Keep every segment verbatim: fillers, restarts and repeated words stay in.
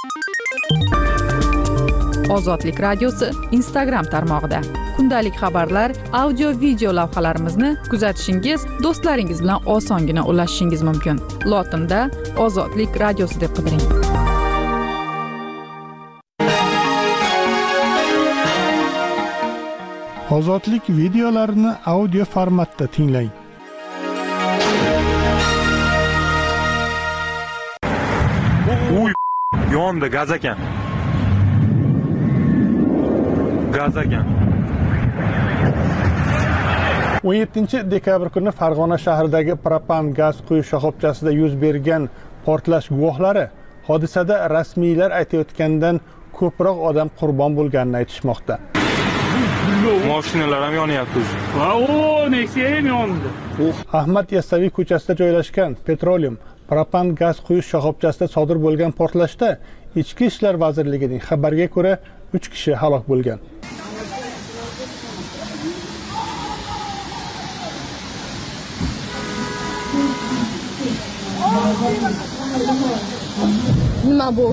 Ozodlik radiosi Instagram tarmog'ida kundalik xabarlar, audio video lavhalarimizni kuzatishingiz, do'stlaringiz bilan osongina ulashishingiz mumkin. Lotinda Ozodlik radiosi deb qidiring. Ozodlik videolarini audio formatda tinglang. Uy, yonda gaz ekan. Gaz ekan. o'n yettinchi dekabr kuni Farg'ona shahridagi propan gaz quyish shoxobchasida yuz bergan portlash guvohlari hodisada rasmiylar aytayotgandan ko'proq odam qurbon bo'lganini aytishmoqda. Mashinalar ham yonyapti. Va o, Nexia ham yondi. Ahmad Yassaviy ko'chasida joylashgan Petroleum propan gaz quyish shoxobchasida sodir bo'lgan portlashda Ichki ishlar vazirligining xabariga ko'ra uch kishi halok bo'lgan. Nima bu?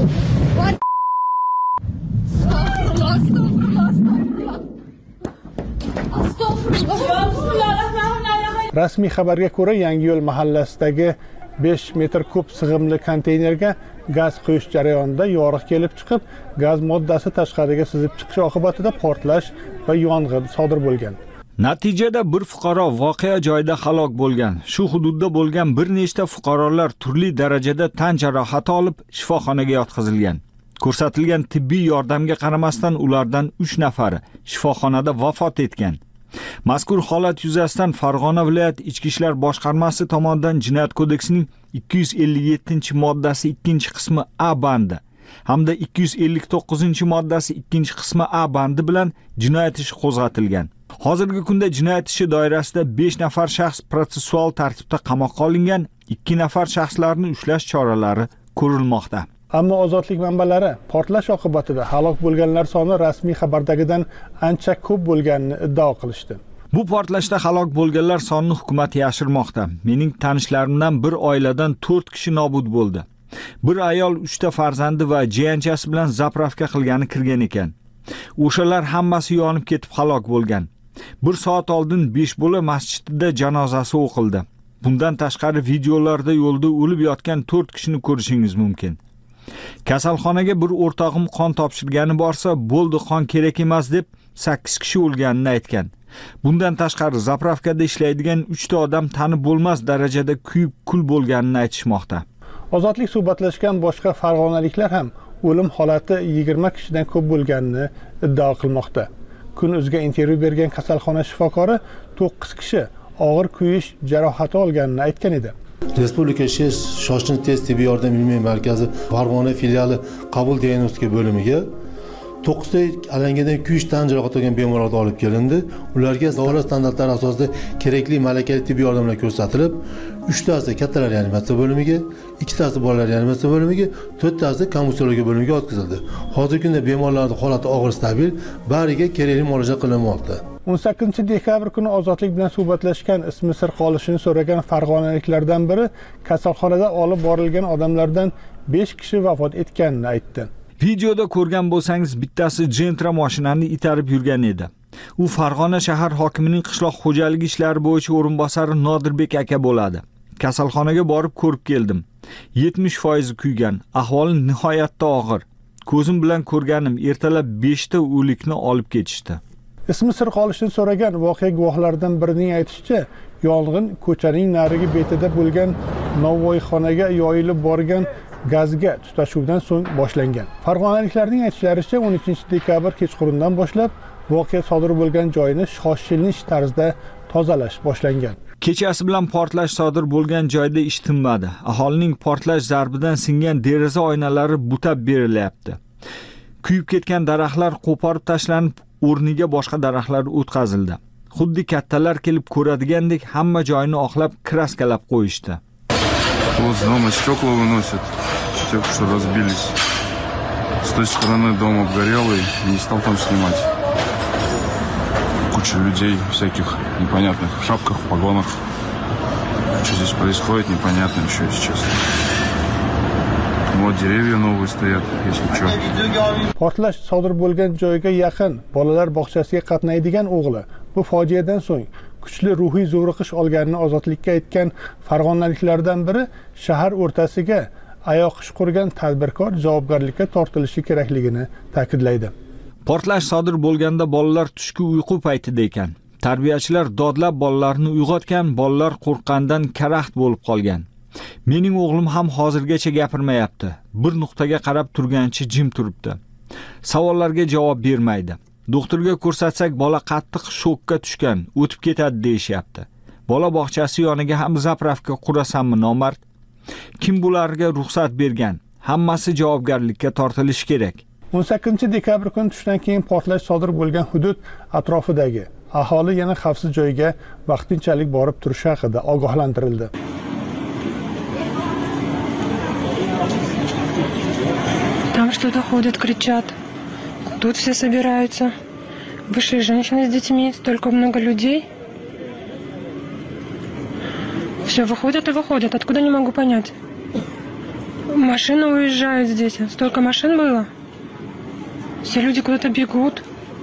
Rasmiy xabarga ko'ra, Yangiyo'l mahallasidagi besh metr kub sig'imli konteynerga gaz quyish jarayonida yoriq kelib chiqib, gaz moddasi tashqariga sizib chiqishi oqibatida portlash va yong'in sodir bo'lgan. Natijada bir fuqaro voqea joyida halok bo'lgan. Shu hududda bo'lgan bir nechta fuqarolar turli darajada tan jarohati olib shifoxonaga yotqizilgan. Ko'rsatilgan tibbiy yordamga qaramasdan ulardan uch nafari shifoxonada vafot etgan. Mazkur holat yuzasidan Farg'ona viloyat Ichki ishlar boshqarmasi tomonidan Jinoyat kodeksining ikki yuz ellik yettinchi moddasi ikkinchi qismi A bandi hamda ikki yuz ellik to'qqizinchi moddasi ikkinchi qismi A bandi bilan jinoyat ishi qo'zg'atilgan. Hozirgi kunda jinoyat ishi doirasida besh nafar shaxs protsessual tartibda qamoqqa olingan, ikki nafar shaxslarni ushlash choralari ko'rilmoqda. Ammo ozodlik manbalari portlash oqibatida halok bo'lganlar soni rasmiy xabardagidan ancha ko'p bo'lganini iddao qilishdi. Bu portlashda halok bo'lganlar sonini hukumat yashirmoqda. Mening tanishlarimdan bir oiladan to'rt kishi nobud bo'ldi. Bir ayol uchta farzandi va jiyanchasi bilan zapravka qilgani kirgan ekan. O'shalar hammasi yonib ketib halok bo'lgan. Bir soat oldin besh bo'la masjidida janozasi o'qildi. Bundan tashqari videolarda yo'lda o'lib yotgan to'rt kishini ko'rishingiz mumkin. Kasalxonaga bir o'rtog'im qon topshirgani borsa, bo'ldi qon kerak emas deb sakkiz kishi o'lganini aytgan. Bundan tashqari zapravkada ishlaydigan uchta odam tanib bo'lmas darajada kuyib kul bo'lganini aytishmoqda. Ozodlik suhbatlashgan boshqa farg'onaliklar ham o'lim holati yigirma kishidan ko'p bo'lganini iddao qilmoqda. Kun uzga intervyu bergan kasalxona shifokori to'qqiz kishi og'ir kuyish jarohati olganini aytgan edi. Respublika shoshilinch tez tibbiy yordam ilmiy markazi Farg'ona filiali qabul diagnostika bo'limiga to'qqizta alangadan kuyish tan jarohati olgan bemorlarni olib kelindi. Ularga davlat standartlari asosida kerakli malakali tibbiy yordamlar ko'rsatilib, uchtasi kattalar reanimatsiya bo'limiga, ikkitasi bolalar reanimatsiya bo'limiga, to'rttasi komissiyologiya bo'limiga o'tkazildi. Hozirgi kunda bemorlarning holati og'ir stabil, bariga kerakli muolaja qilinmoqda. o'n sakkizinchi dekabr kuni Ozodlik bilan suhbatlashgan, ismi sir qolishini so'ragan farg'onaliklardan biri kasalxonada olib borilgan odamlardan besh kishi vafot etganini aytdi. Videoda ko'rgan bo'lsangiz, bittasi Gentra mashinani itarib yurgan edi. U Farg'ona shahar hokimining qishloq xo'jaligi ishlari bo'yicha o'rinbosari Nodirbek aka bo'ladi. Kasalxonaga borib ko'rib keldim. yetmish foiz kuygan, ahvoli nihoyatda og'ir. Ko'zim bilan ko'rganim, ertalab beshta o'likni olib ketishdi. Ismi sir qolishini so'ragan voqea guvohlaridan birining aytishicha, yong'in ko'chaning narigi betida bo'lgan novvoyxonaga yoyilib borgan gazga tutashuvdan so'ng boshlangan. Farg'onaliklarning aytishlaricha, o'n uchinchi dekabr kechqurundan boshlab voqea sodir bo'lgan joyni shoshilinch tarzda tozalash boshlangan. Kechasi bilan portlash sodir bo'lgan joyda ish tinmadi. Aholining portlash zarbidan singan deraza oynalari butab berilyapti. Kuyib ketgan daraxtlar qo'porib tashlanib, o'rniga boshqa daraxtlar o'tkazildi. Xuddi kattalar kelib ko'radigandek hamma joyni oqlab kraskalab qo'yishdi. Вот с дома стекла выносят, те, что разбились. С той стороны дом обгорелый, не стал там снимать. Куча людей всяких непонятных в шапках, в погонах. Что здесь происходит, непонятно еще, если честно. Вот деревья новые стоят, если что. Portlash sodir bo'lgan joyga yaqin bolalar bog'chasiga qatnaydigan o'g'li bu fojiadan so'ng kuchli ruhiy zo'riqish olganini ozodlikka aytgan farg'onaliklardan biri shahar o'rtasiga ayoq ish qurgan tadbirkor javobgarlikka tortilishi kerakligini ta'kidlaydi. Portlash sodir bo'lganda bolalar tushki uyqu paytida ekan. Tarbiyachilar dodlab bolalarni uyg'otgan, bolalar qo'rqqandan karaxt bo'lib qolgan. Mening o'g'lim ham hozirgacha gapirmayapti. Bir nuqtaga qarab turgancha jim turibdi. Savollarga javob bermaydi. Doktorga ko'rsatsak bola qattiq shokka tushgan, o'tib ketadi deyishyapti. Bola bog'chasi yoniga ham zapravka qurasanmi nomard? Kim bularga ruxsat bergan? Hammasi javobgarlikka tortilishi kerak. o'n sakkizinchi dekabr kuni tushdan keyin portlash sodir bo'lgan hudud atrofidagi aholi yana xavfsiz joyga vaqtinchalik borib turishi haqida ogohlantirildi. Там что-то ходят, кричат. Тут все собираются. Вышли женщины с детьми, столько много людей. Все, выходят и выходят. Откуда, не могу понять. Машины уезжают здесь. Столько машин было. Все люди куда-то бегут.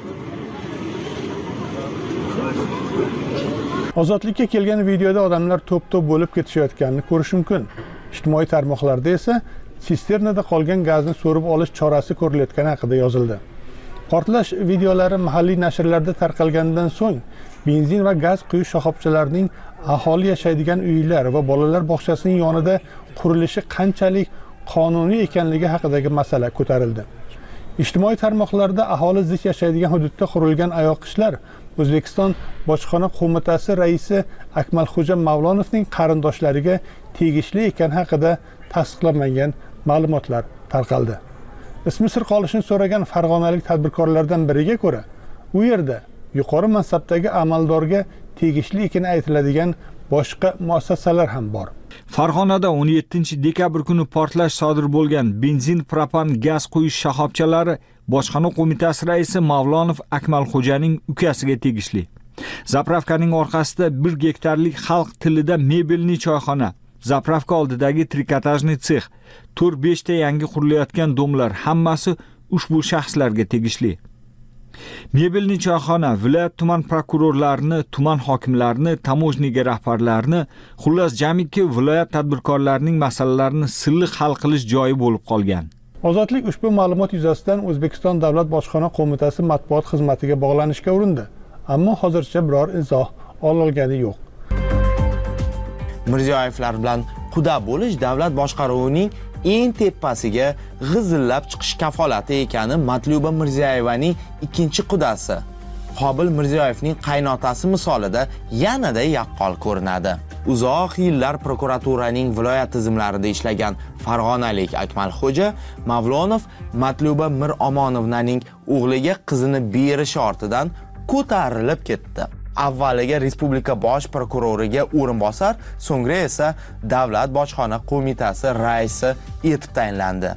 Ozodlikka kelgan videoda odamlar to'p-to'p bo'lib ketishayotganini ko'rish mumkin. Ijtimoiy tarmoqlarda esa sisternada qolgan gazni so'rib olish chorasi ko'rilayotgani haqida yozildi. Portlash videolari mahalliy nashrlarda tarqalgandan so'ng benzin va gaz quyish shoxobchalarining aholi yashaydigan uylar va bolalar bog'chasining yonida qurilishi qanchalik qonuniy ekanligi haqidagi masala ko'tarildi. Ijtimoiy tarmoqlarda aholi zich yashaydigan hududda qurilgan ayoqishlar O'zbekiston Bojxona qo'mitasi raisi Akmalxo'ja Mavlonovning qarindoshlariga tegishli ekani haqida tasdiqlanmagan ma'lumotlar tarqaldi. Ismi sir qolishini so'ragan farg'onalik tadbirkorlardan biriga ko'ra, u yerda yuqori mansabdagi amaldorga tegishli ekani aytiladigan boshqa muassasalar ham bor. Farg'onada o'n yettinchi dekabr kuni portlash sodir bo'lgan benzin, propan, gaz quyish shoxobchalari Bojxona qo'mitasi raisi Mavlonov Akmalxo'janing ukasiga tegishli. Zapravkaning orqasida bir gektarlik xalq tilida mebelli choyxona, zapravka oldidagi trikotajniy sex, to'rt besh ta yangi qurilayotgan domlar hammasi ushbu shaxslarga tegishli. Mebelli choyxona viloyat tuman prokurorlarini, tuman hokimlarini, tamojniga rahbarlarini, xullas jamiki viloyat tadbirkorlarining masalalarini silliq hal qilish joyi bo'lib qolgan. Ozodlik ushbu ma'lumot yuzasidan O'zbekiston Davlat Bojxona qo'mitasi matbuot xizmatiga bog'lanishga urindi, ammo hozircha biror izoh ololgani yo'q. Mirziyoyevlar bilan quda bo'lish davlat boshqaruvining eng tepasiga g'izillab chiqish kafolati ekani Matluba Mirziyoyevaning ikkinchi qudasi Qobil Mirziyoyevning qaynotasi misolida yanada yaqqol ko'rinadi. Uzoq yillar prokuraturaning viloyat tizimlarida ishlagan farg'onalik Akmalxo'ja Mavlonov Matluba Mir Omonovnaning o'g'liga qizini berishi ortidan ko'tarilib ketdi. Avvaliga respublika bosh prokuroriga o'rinbosar, so'ngra esa Davlat bojxona qo'mitasi raisi etib tayinlandi.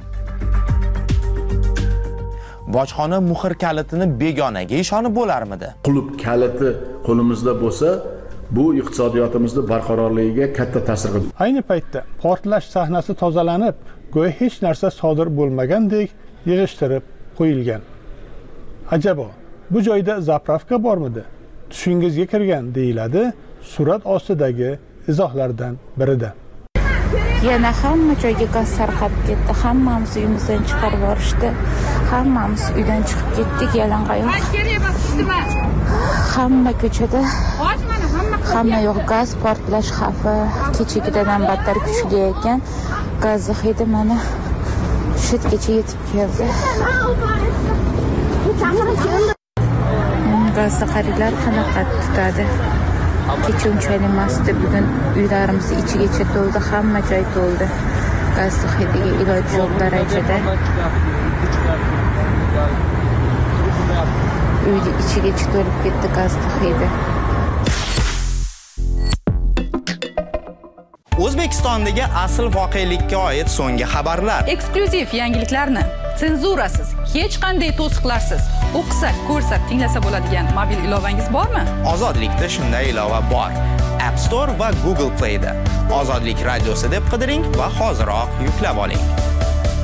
Bojxona muhr kalitini begonaga ishonib bo'larmidi? Qulub kaliti qo'limizda bo'lsa, bu iqtisodiyotimizning barqarorligiga katta ta'sir qiladi. Ayni paytda portlash sahnasi tozalanib, go'yo hech narsa sodir bo'lmagandek yig'ishtirib qo'yilgan. Ajabo, bu joyda zapravka bormidi? Tushingizga kirgan deyiladi surat ostidagi izohlardan birida. Yana hamma joyga gaz tarqab ketdi. Hammamiz uyimizdan chiqarib yuborishdi. Hammamiz uydan chiqib ketdik yalangoyoq. Hamma ko'chada hamma yo'q gaz portlash xavfi kechagidan battar kuchli ekan. Gaz hidi mana shu yergacha yetib keldi. Gazda qariylar qanaqa tutadi? Kecha unchalik emasdi, bugun uylarimiz ichigacha to'ldi, hamma joy to'ldi. Gaz hidiga iloji yo'q darajada. Uyni ichigacha to'lib ketdi gaz hidi. O'zbekistondagi asl voqelikka oid so'nggi xabarlar. Eksklyuziv yangiliklarni senzurasiz, hech qanday to'siqlarsiz o'qisak, ko'rsak, tinglasa bo'ladigan mobil ilovangiz bormi? Ozodlikda shunday ilova bor. App Store va Google Play'da. Ozodlik radiosi deb qidiring va hoziroq yuklab oling.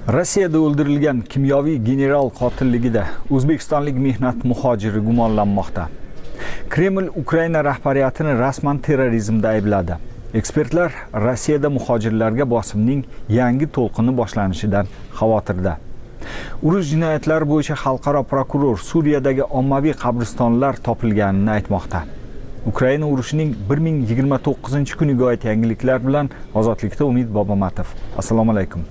Rossiyada o'ldirilgan kimyoviy general qotilligida o'zbekistonlik mehnat muhojiri gumonlanmoqda. Kreml Ukraina rahbariyatini rasman terrorizmda aybladi. Ekspertlar Rossiyada muhojirlarga bosimning yangi to'lqini boshlanishidan xavotirda. Urush jinoyatlari bo'yicha xalqaro prokuror Suriyadagi ommaviy qabristonlar topilganini aytmoqda. Ukraina urushining bir ming yigirma to'qqizinchi kuniga oid yangiliklar bilan Ozodlikda Umid Bobomatov. Assalomu alaykum.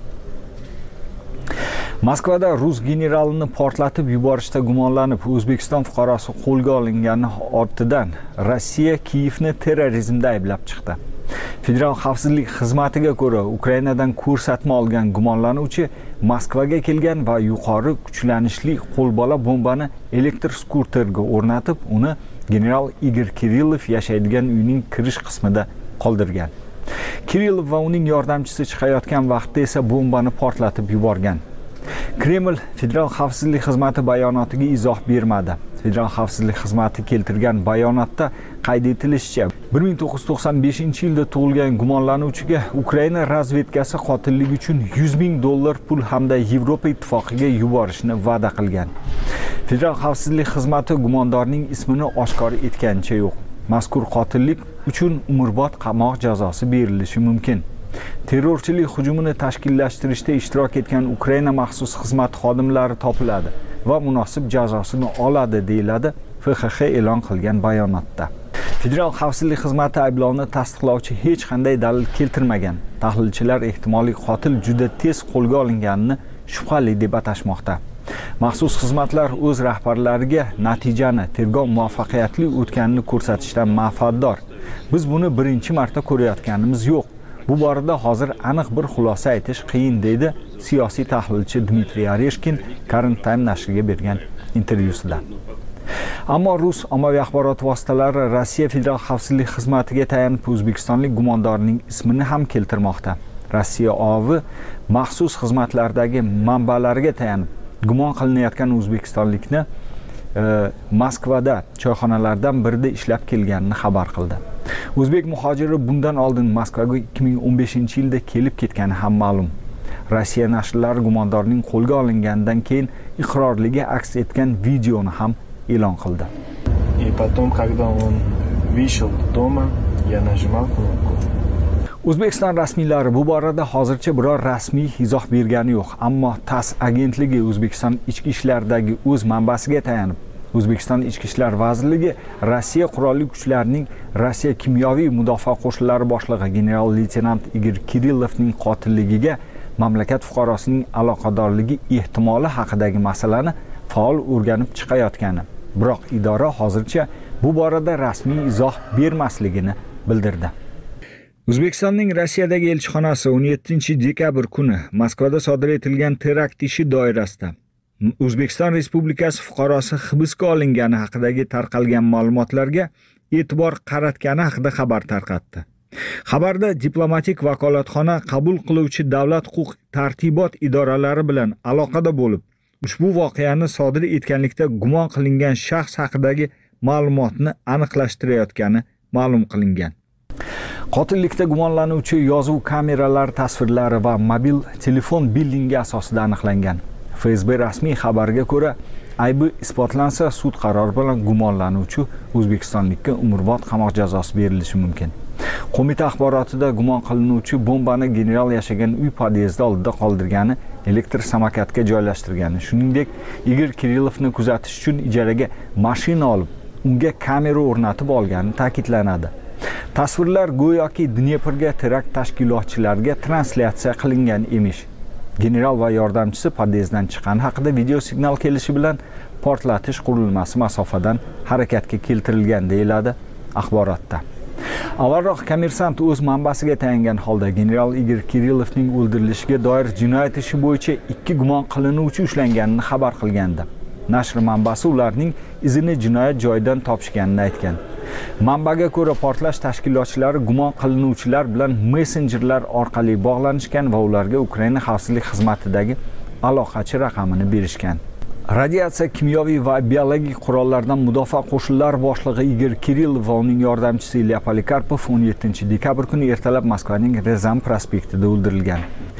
Moskvada rus generalini portlatib yuborishda gumonlanib O'zbekiston fuqarosi qo'lga olingani ortidan Rossiya Kiyevni terrorizmda ayblab chiqdi. Federal xavfsizlik xizmatiga ko'ra, Ukrainadan ko'rsatma olgan gumonlanuvchi Moskvaga kelgan va yuqori kuchlanishli qo'lbola bombani elektr skuterga o'rnatib, uni general Igor Kirillov yashaydigan uyning kirish qismida qoldirgan. Kirillov va uning yordamchisi chiqayotgan vaqtda esa bombani portlatib yuborgan. Kreml Federal xavfsizlik xizmati bayonotiga izoh bermadi. Federal xavfsizlik xizmati keltirgan bayonotda qayd etilishicha, bir ming to'qqiz yuz to'qson beshinchi yilda tug'ilgan gumonlanuvchiga Ukraina razvedkasi qotillik uchun yuz ming dollar pul hamda Yevropa ittifoqiga yuborishni va'da qilgan. Federal xavfsizlik xizmati gumondorning ismini oshkor etganicha yo'q. Mazkur qotillik uchun umrbod qamoq jazosi berilishi mumkin. Terrorchilik hujumini tashkillashtirishda ishtirok etgan Ukraina maxsus xizmat xodimlari topiladi va munosib jazosini oladi, deyiladi F X X e'lon qilgan bayonotda. Federal xavfsizlik xizmati ayblovni tasdiqlovchi hech qanday dalil keltirmagan. Tahlilchilar ehtimoliy qotil juda tez qo'lga olinganini shubhali deb atashmoqda. Maxsus xizmatlar o'z rahbarlariga natijani tergov muvaffaqiyatli o'tganini ko'rsatishdan manfaatdor. Biz buni birinchi marta ko'rayotganimiz yo'q. Bu borada hozir aniq bir xulosa aytish qiyin, deydi siyosiy tahlilchi Dmitriy Oreshkin Current Time nashriga bergan intervyusida. Ammo rus ommaviy axborot vositalari Rossiya Federal xavfsizlik xizmatiga tayanib o'zbekistonlik gumondorning ismini ham keltirmoqda. Rossiya ovi maxsus xizmatlardagi manbalariga tayanib gumon qilinayotgan o'zbekistonlikni e, Moskvada choyxonalardan birida ishlab kelganini xabar qildi. O'zbek muhojiri bundan oldin Moskvaga ikki ming o'n beshinchi yilda kelib ketgani ham ma'lum. Rossiya nashrlari gumondorning qo'lga olinganidan keyin iqrorligi aks etgan videoni ham e'lon qildi. И потом, когда он вышел дома, я нажимал кнопку. O'zbekiston rasmiylari bu borada hozircha biror rasmiy izoh bergani yo'q, ammo TASS agentligi O'zbekiston ichki ishlaridagi o'z manbasiga tayanib, O'zbekiston Ichki ishlar vazirligi Rossiya qurolli kuchlarining Rossiya kimyoviy mudofaa qo'shinlari boshlig'i general-leytenant Igor Kirillovning qotilligiga mamlakat fuqarosining aloqadorligi ehtimoli haqidagi masalani faol o'rganib chiqayotgani, biroq idora hozircha bu borada rasmiy izoh bermasligini bildirdi. O'zbekistonning Rossiyadagi elchixonasi o'n yettinchi dekabr kuni Moskvada sodir etilgan terakt ishi doirasida O'zbekiston Respublikasi fuqarosi hibsga olingani haqidagi tarqalgan ma'lumotlarga e'tibor qaratgani haqida xabar tarqatdi. Xabarda diplomatik vakolatxona qabul qiluvchi davlat huquq tartibot idoralari bilan aloqada bo'lib, ushbu voqeani sodir etganlikda gumon qilingan shaxs haqidagi ma'lumotni aniqlashtirayotgani ma'lum qilingan. Qotillikda gumonlanuvchi yozuv kameralari tasvirlari va mobil telefon billingi asosida aniqlangan. F S B rasmiy xabariga ko'ra, aybi isbotlansa sud qarori bilan gumonlanuvchi O'zbekistonlikka umrbod qamoq jazosi berilishi mumkin. Qo'mita axborotida gumon qilinuvchi bombani general yashagan uy podyezdi oldida qoldirgani, elektr samokatga joylashtirgani, shuningdek Igor Kirillovni kuzatish uchun ijaraga mashina olib, unga kamera o'rnatib olgani ta'kidlanadi. Tasvirlar go'yoki Dneprga terakt tashkilotchilariga translyatsiya qilingan emish. General va yordamchisi podyezddan chiqqani haqida video signal kelishi bilan portlatish qurilmasi masofadan harakatga keltirilgan, deyiladi axborotda. Avvalroq Kommersant o'z manbasiga tayangan holda general Igor Kirillovning o'ldirilishiga doir jinoyat ishi bo'yicha ikki gumon qilinuvchi ushlanganini xabar qilgandi. Nashr manbasi ularning izini jinoyat joyidan topishganini aytgan. Manbaga ko'ra, portlash tashkilotchilari gumon qilinuvchilar bilan messenjerlar orqali bog'lanishgan va ularga Ukraina xavfsizlik xizmatidagi aloqachi raqamini berishgan. Radiatsiya, kimyoviy va biologik qurollardan mudofaa qo'shinlari boshlig'i Igor Kirillov va uning yordamchisi Ilya Polikarpov o'n yettinchi dekabr kuni ertalab Moskvaning Rezan prospektida o'ldirilgan.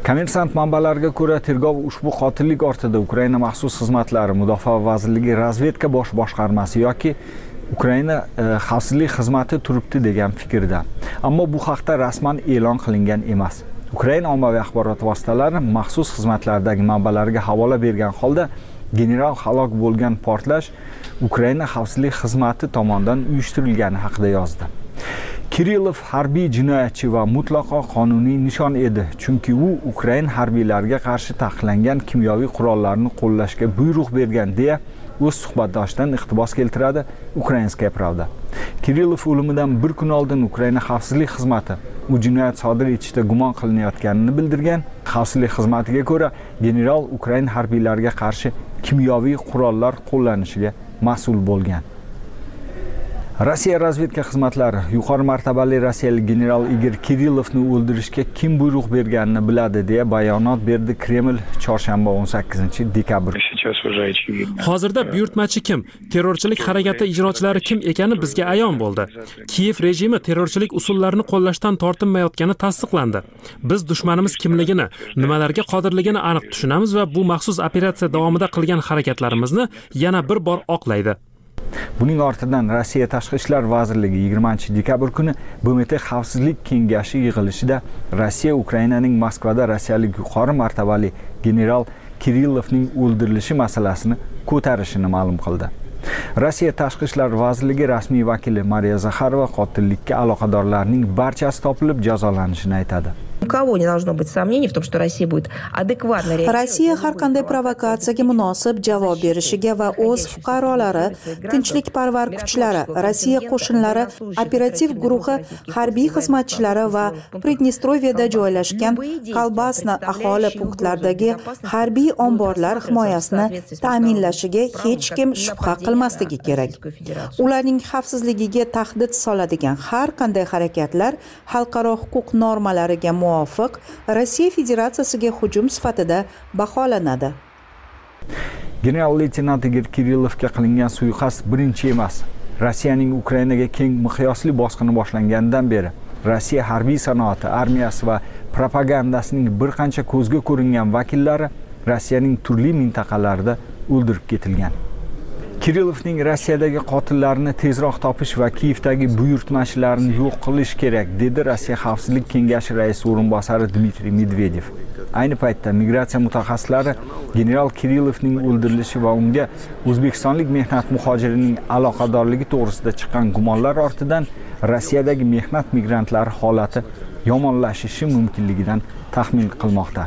Kommersant manbalariga ko'ra, tergov ushbu qotillik ortida Ukraina maxsus xizmatlari, Mudofaa vazirligi razvedka bosh boshqarmasi yoki Ukraina xavfsizlik xizmati turibdi degan fikrda. Ammo bu haqda rasman e'lon qilingan emas. Ukraina ommaviy axborot vositalari maxsus xizmatlardagi manbalariga havola bergan holda general halok bo'lgan portlash Ukraina xavfsizlik xizmati tomonidan uyushtirilgani haqida yozdi. Kirillov harbiy jinoyatchi va mutlaqo qonuniy nishon edi, chunki u Ukraina harbiylariga qarshi taqiqlangan kimyoviy qurollarni qo'llashga buyruq bergan deya o'z suhbatdoshidan iqtibos keltiradi Ukrainskaya Pravda. Kirillov o'limidan bir kun oldin Ukraina xavfsizlik xizmati u jinoyat sodir etishda gumon qilinayotganini bildirgan. Xavfsizlik xizmatiga ko'ra, general Ukraina harbiylariga qarshi kimyoviy qurollar qo'llanishiga mas'ul bo'lgan. Rossiya razvedka xizmatlari yuqori martabali rossiyalik general Igor Kirillovni o'ldirishga kim buyruq berganini biladi deya bayonot berdi Kreml chorshanba o'n sakkizinchi dekabr. Hozirda buyurtmachi kim, terrorchilik harakati ijrochilari kim ekani bizga ayon bo'ldi. Kiyev rejimi terrorchilik usullarini qo'llashdan tortinmayotgani tasdiqlandi. Biz dushmanimiz kimligini, nimalarga qodirligini aniq tushunamiz va bu maxsus operatsiya davomida qilgan harakatlarimizni yana bir bor oqlaydi. Buning ortidan Rossiya Tashqi ishlar vazirligi yigirmanchi dekabr kuni B M T Xavfsizlik kengashi yig'ilishida Rossiya Ukrainaning Moskvada rossiyalik yuqori martabali general Kirillovning o'ldirilishi masalasini ko'tarishini ma'lum qildi. Rossiya Tashqi ishlar vazirligi rasmiy vakili Mariya Zakharova qotillikka aloqadorlarning barchasi topilib jazolanishini aytadi. У кого не должно быть сомнений в том, что Россия будет адекватно реагировать. Rossiya har qanday provokatsiyaga munosib javob berishiga va o'z fuqarolari, tinchlikparvar kuchlari, Rossiya qo'shinlari, operativ guruhi, harbiy xizmatchilari va Pridnestroviyada joylashgan Kolbasna aholi punktlaridagi harbiy omborlar himoyasini ta'minlashiga hech kim shubha qilmasligi kerak. Ularning xavfsizligiga tahdid soladigan har qanday harakatlar xalqaro huquq normalariga muvofiq Rossiya Federatsiyasiga hujum sifatida baholanadi. General-leytenant Igor Kirillovga qilingan suiqasd birinchi emas. Rossiyaning Ukrainaga keng miqyosli bosqini boshlanganidan beri Rossiya harbiy sanoati, armiyasi va propagandasining bir qancha ko'zga ko'ringan vakillari Rossiyaning turli mintaqalarida o'ldirib ketilgan. Kirillovning Rossiyadagi qotillarini tezroq topish va Kiyevdagi buyurtmachilarni yo'q qilish kerak, dedi Rossiya Xavfsizlik kengashi raisi o'rinbosari Dmitriy Medvedev. Ayni paytda migratsiya mutaxassislari general Kirillovning o'ldirilishi va unga o'zbekistonlik mehnat muhojirining aloqadorligi to'g'risida chiqqan gumonlar ortidan Rossiyadagi mehnat migrantlari holati yomonlashishi mumkinligidan taxmin qilmoqda.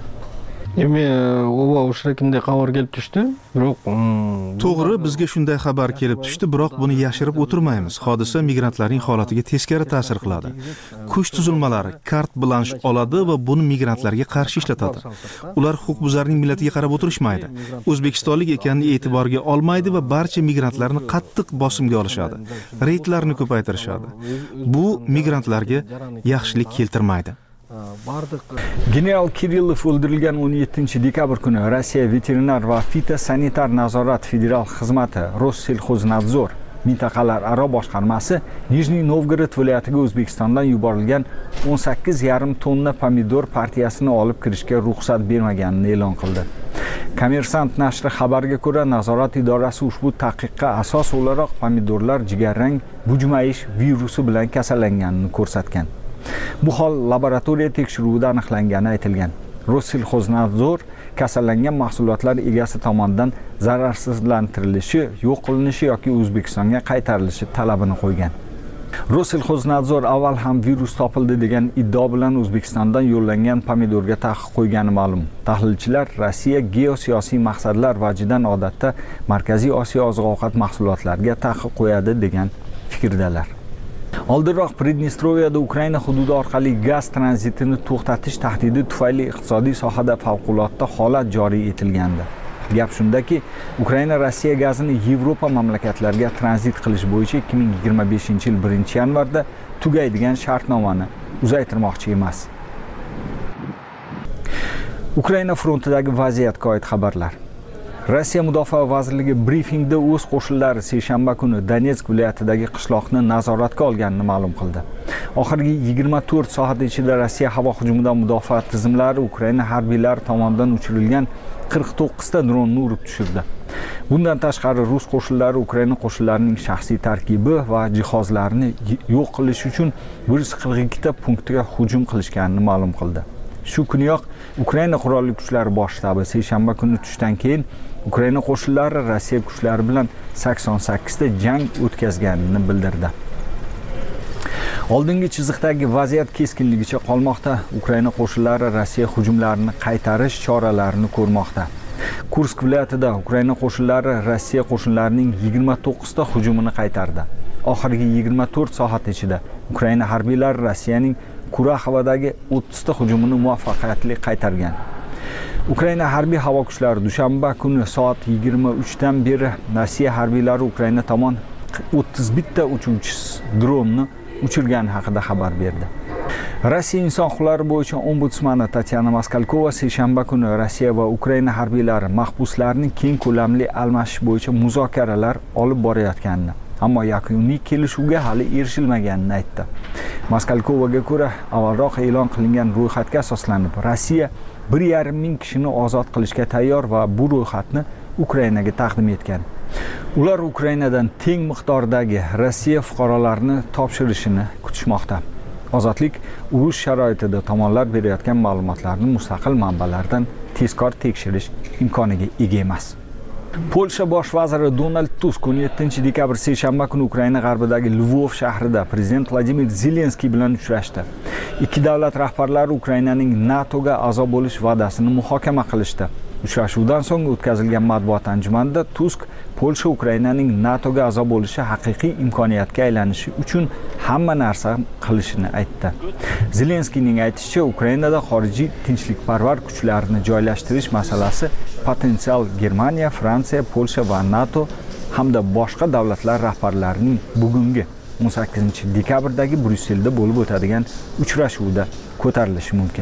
Endi ova o'sha kunday xabar kelib tushdi, biroq to'g'ri bizga shunday xabar kelib tushdi, biroq buni yashirib o'tirmaymiz. Hodisa migrantlarning holatiga teskari ta'sir qiladi. Kuch tuzilmalari kart blansh oladi va buni migrantlarga qarshi ishlatadi. Ular huquqbuzarning millatiga qarab o'tirishmaydi. O'zbekistonlik ekanini e'tiborga olmaydi va barcha migrantlarni qattiq bosimga olishadi. Reydlarni ko'paytirishadi. Bu migrantlarga yaxshilik keltirmaydi. General Kirillov o'ldirilgan o'n yettinchi dekabr kuni Rossiya veterinar va fitosanitar nazorat federal xizmati Rossельхознадзор mintaqalararo boshqarmasi Nijniy Novgorod viloyatiga O'zbekistondan yuborilgan o'n sakkiz yarim tonna pomidor partiyasini olib kirishga ruxsat bermaganini e'lon qildi. Kommersant nashri xabariga ko'ra, nazorat idorasi ushbu taqiqqa asos o'laroq pomidorlar jigarrang bujmayish virusi bilan kasallanganini ko'rsatgan. Bu hol laboratoriya tekshiruvida aniqlangani aytilgan. Rossельхознадзор kasallangan mahsulotlar egasi tomonidan zararsizlantirilishi, yo'q qilinishi yoki O'zbekistonga qaytarilishi talabini qo'ygan. Rossельхознадзор avval ham virus topildi degan iddao bilan O'zbekistondan yo'llangan pomidorga taqiq qo'ygani ma'lum. Tahlilchilar Rossiya geosiyosiy maqsadlar vajidan odatda Markaziy Osiyo oziq-ovqat mahsulotlariga taqiq qo'yadi degan fikrdalar. Oldinroq Pridnestroviyada Ukraina hududi orqali gaz tranzitini to'xtatish tahdidi tufayli iqtisodiy sohada favqulodda holat joriy etilgandi. Gap shundaki, Ukraina Rossiya gazini Yevropa mamlakatlariga tranzit qilish bo'yicha ikki ming yigirma beshinchi yil birinchi yanvarda tugaydigan shartnomani uzaytirmoqchi emas. Ukraina frontidagi vaziyatga oid xabarlar. Rossiya Mudofaa vazirligi brifingda o'z qo'shinlari seshanba kuni Donetsk viloyatidagi qishloqni nazoratga olganini ma'lum qildi. Oxirgi yigirma to'rt soat ichida Rossiya havo hujumidan mudofaa tizimlari Ukraina harbiylari tomonidan uchirilgan qirq to'qqiz ta dronni urib tushirdi. Bundan tashqari rus qo'shinlari Ukraina qo'shinlarining shaxsiy tarkibi va jihozlarini yo'q qilish uchun bir yuz qirq ikki ta punktga hujum qilishganini ma'lum qildi. Shu kuniyoq Ukraina qurolli kuchlari bosh shtabi seshanba kuni tushdan keyin Ukraina qo'shinlari Rossiya kuchlari bilan sakson sakkiz ta jang o'tkazganini bildirdi. Oldingi chiziqdagi vaziyat keskinligicha qolmoqda. Ukraina qo'shinlari Rossiya hujumlarini qaytarish choralarini ko'rmoqda. Kursk viloyatida Ukraina qo'shinlari Rossiya qo'shinlarining yigirma to'qqiz ta hujumini qaytardi. Oxirgi yigirma to'rt soat ichida Ukraina harbiylari Rossiyaning Kuraxovadagi o'ttiz ta hujumini muvaffaqiyatli qaytargan. Ukraina harbiy havo kuchlari dushanba kuni soat yigirma uch dan beri Rossiya harbiylari Ukraina tomon o'ttiz bitta uchuvchi dronni uchirgani haqida xabar berdi. Rossiya inson huquqlari bo'yicha ombudsmani Tatyana Maskalkova seshanba kuni Rossiya va Ukraina harbiylari mahbuslarning keng ko'lamli almashish bo'yicha muzokaralar olib borayotganini, ammo yakuniy kelishuvga hali erishilmaganini aytdi. Maskalkovaga ko'ra, avvalroq e'lon qilingan ro'yxatga asoslanib, Rossiya bir yarim ming kishini ozod qilishga tayyor va bu ro'yxatni Ukrainaga taqdim etgan. Ular Ukrainadan teng miqdordagi Rossiya fuqarolarini topshirishini kutishmoqda. Ozodlik urush sharoitida tomonlar berayotgan ma'lumotlarni mustaqil manbalardan tezkor tekshirish imkoniga ega emas. Polsha bosh vaziri Donald Tusk o'n yettinchi dekabr seshanba kuni Ukraina g'arbidagi Lvov shahrida prezident Vladimir Zelenskiy bilan uchrashdi. Ikki davlat rahbarlari Ukrainaning NATOga a'zo bo'lish va'dasini muhokama qilishdi. Uchrashuvdan so'ng o'tkazilgan matbuot anjumanida Tusk Polsha Ukrainaning NATOga a'zo bo'lishi haqiqiy imkoniyatga aylanishi uchun hamma narsa qilishini aytdi. Zelenskiyning aytishicha, Ukrainada xorijiy tinchlikparvar kuchlarni joylashtirish masalasi potensial Germaniya, Fransiya, Polsha va NATO hamda boshqa davlatlar rahbarlarining bugungi o'n sakkizinchi dekabrdagi Bryusselda bo'lib o'tadigan uchrashuvda ko'tarilishi mumkin.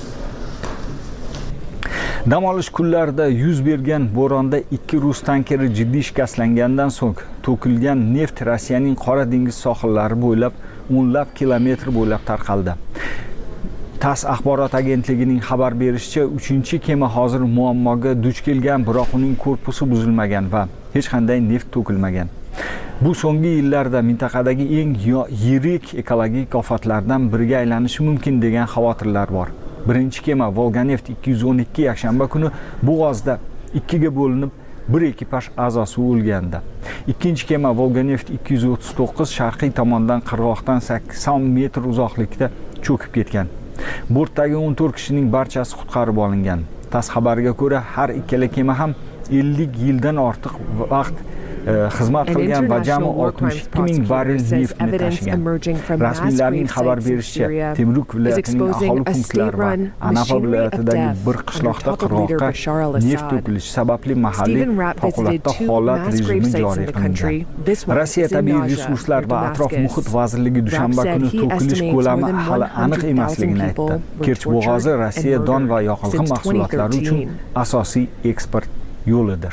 Dam olish kunlarida yuz bergan bo'ronda ikki rus tankeri jiddiy shikastlangandan so'ng to'kilgan neft Rossiyaning Qora dengiz sohillari bo'ylab o'nlab kilometr bo'ylab tarqaldi. TASS axborot agentligining xabar berishicha, uchinchi kema hozir muammoga duch kelgan, biroq uning korpusi buzilmagan va hech qanday neft to'kilmagan. Bu so'nggi yillarda mintaqadagi eng yirik ekologik ofatlardan biriga aylanishi mumkin degan xavotirlar bor. Birinchi kema Volganeft ikki yuz o'n ikki yakshanba kuni bo'g'ozda ikkiga bo'linib, bir ekipaj a'zosi o'lgandi. Ikkinchi kema Volganeft ikki yuz o'ttiz to'qqiz sharqiy tomondan qirg'oqdan sakson metr uzoqlikda cho'kib ketgan. Bortdagi o'n to'rt kishining barchasi qutqarib olingan. TASS xabariga ko'ra, har ikkala kema ham ellik yildan ortiq vaqt xizmat qilgan va jami oltmish ikki ming barrel neftni tashigan. Rasmiylarning xabar berishicha, Temuruk viloyatining aholi punktlari va Anapa viloyatidagi bir qishloqda qirg'oqqa neft to'kilishi sababli mahalliy favqulodda holat rejimi joriy qilingan. Rossiya tabiiy resurslar va atrof muhit vazirligi dushanba kuni to'kilish ko'lami hali aniq emasligini aytdi. Kerch bo'g'ozi Rossiya don va yoqilg'i mahsulotlari uchun asosiy eksport yo'lidir.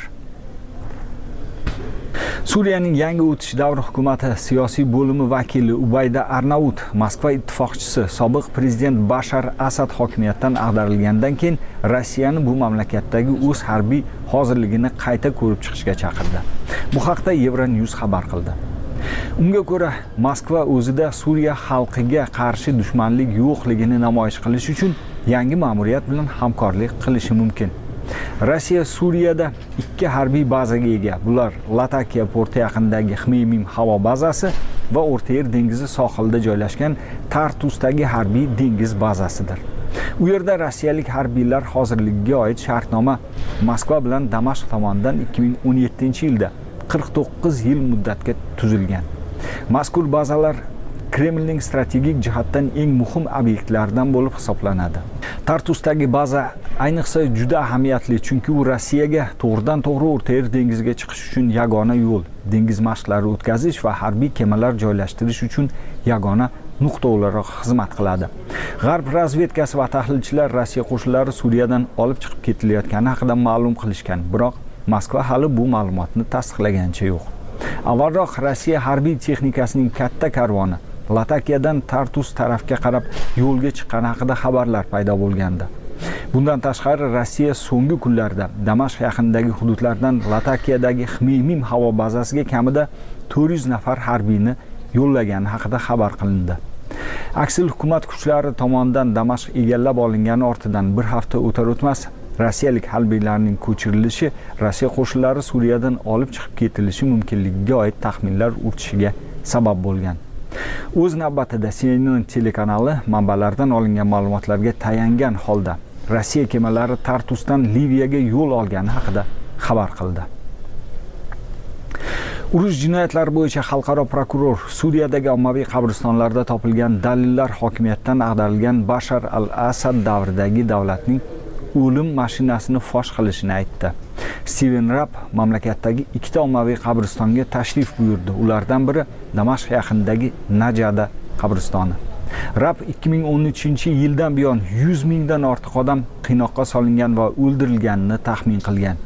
Suriyaning yangi o'tish davri hukumati siyosiy bo'limi vakili Ubayda Arnaut Moskva ittifoqchisi sobiq prezident Bashar Asad hokimiyatdan ag'darilgandan keyin Rossiyani bu mamlakatdagi o'z harbiy hozirligini qayta ko'rib chiqishga chaqirdi. Bu haqda Euronews xabar qildi. Unga ko'ra, Moskva o'zida Suriya xalqiga qarshi dushmanlik yo'qligini namoyish qilish uchun yangi ma'muriyat bilan hamkorlik qilishi mumkin. Rossiya Suriyada ikki harbiy bazaga ega. Bular Latakiya porti yaqinidagi Xmeymim havo bazasi va O'rta Yer dengizi sohilida joylashgan Tartusdagi harbiy dengiz bazasidir. U yerda rossiyalik harbiylar hozirligiga oid shartnoma Moskva bilan Damashq tomonidan ikki ming o'n yettinchi yilda qirq to'qqiz yil muddatga tuzilgan. Mazkur bazalar Kremlning strategik jihatdan eng muhim obyektlardan bo'lib hisoblanadi. Tartusdagi baza ayniqsa juda ahamiyatli, chunki u Rossiyaga to'g'ridan to'g'ri O'rta Yer dengiziga chiqish uchun yagona yo'l, dengiz mashqlari o'tkazish va harbiy kemalar joylashtirish uchun yagona nuqta o'laroq xizmat qiladi. G'arb razvedkasi va tahlilchilar Rossiya qo'shinlari Suriyadan olib chiqib ketilayotgani haqida ma'lum qilishgan, biroq Moskva hali bu ma'lumotni tasdiqlaganicha yo'q. Avvalroq Rossiya harbiy texnikasining katta karvoni Latakiyadan Tartus tarafga qarab yo'lga chiqqani haqida xabarlar paydo bo'lgandi. Bundan tashqari Rossiya so'nggi kunlarda Damashq yaqinidagi hududlardan Latakiyadagi Xmeymim havo bazasiga kamida to'rt yuz nafar harbiyni yo'llagani haqida xabar qilindi. Aksil hukumat kuchlari tomonidan Damashq egallab olingani ortidan bir hafta o'tar o'tmas rossiyalik harbiylarning ko'chirilishi Rossiya qo'shinlari Suriyadan olib chiqib ketilishi mumkinligiga oid taxminlar urchishiga sabab bo'lgan. O'z navbatida C N N telekanali manbalardan olingan ma'lumotlarga tayangan holda Rossiya kemalari Tartusdan Liviyaga yo'l olgani haqida xabar qildi. Urush jinoyatlari bo'yicha xalqaro prokuror Suriyadagi ommaviy qabristonlarda topilgan dalillar hokimiyatdan ag'darilgan Bashar al-Asad davridagi davlatning o'lim mashinasini fosh qilishini aytdi. Steven Rapp mamlakatdagi ikkita ommaviy qabristonga tashrif buyurdi. Ulardan biri Damashq yaqinidagi Najada qabristoni. Rapp ikki ming o'n uchinchi yildan buyon yuz mingdan ortiq odam qiynoqqa solingan va o'ldirilganini taxmin qilgan.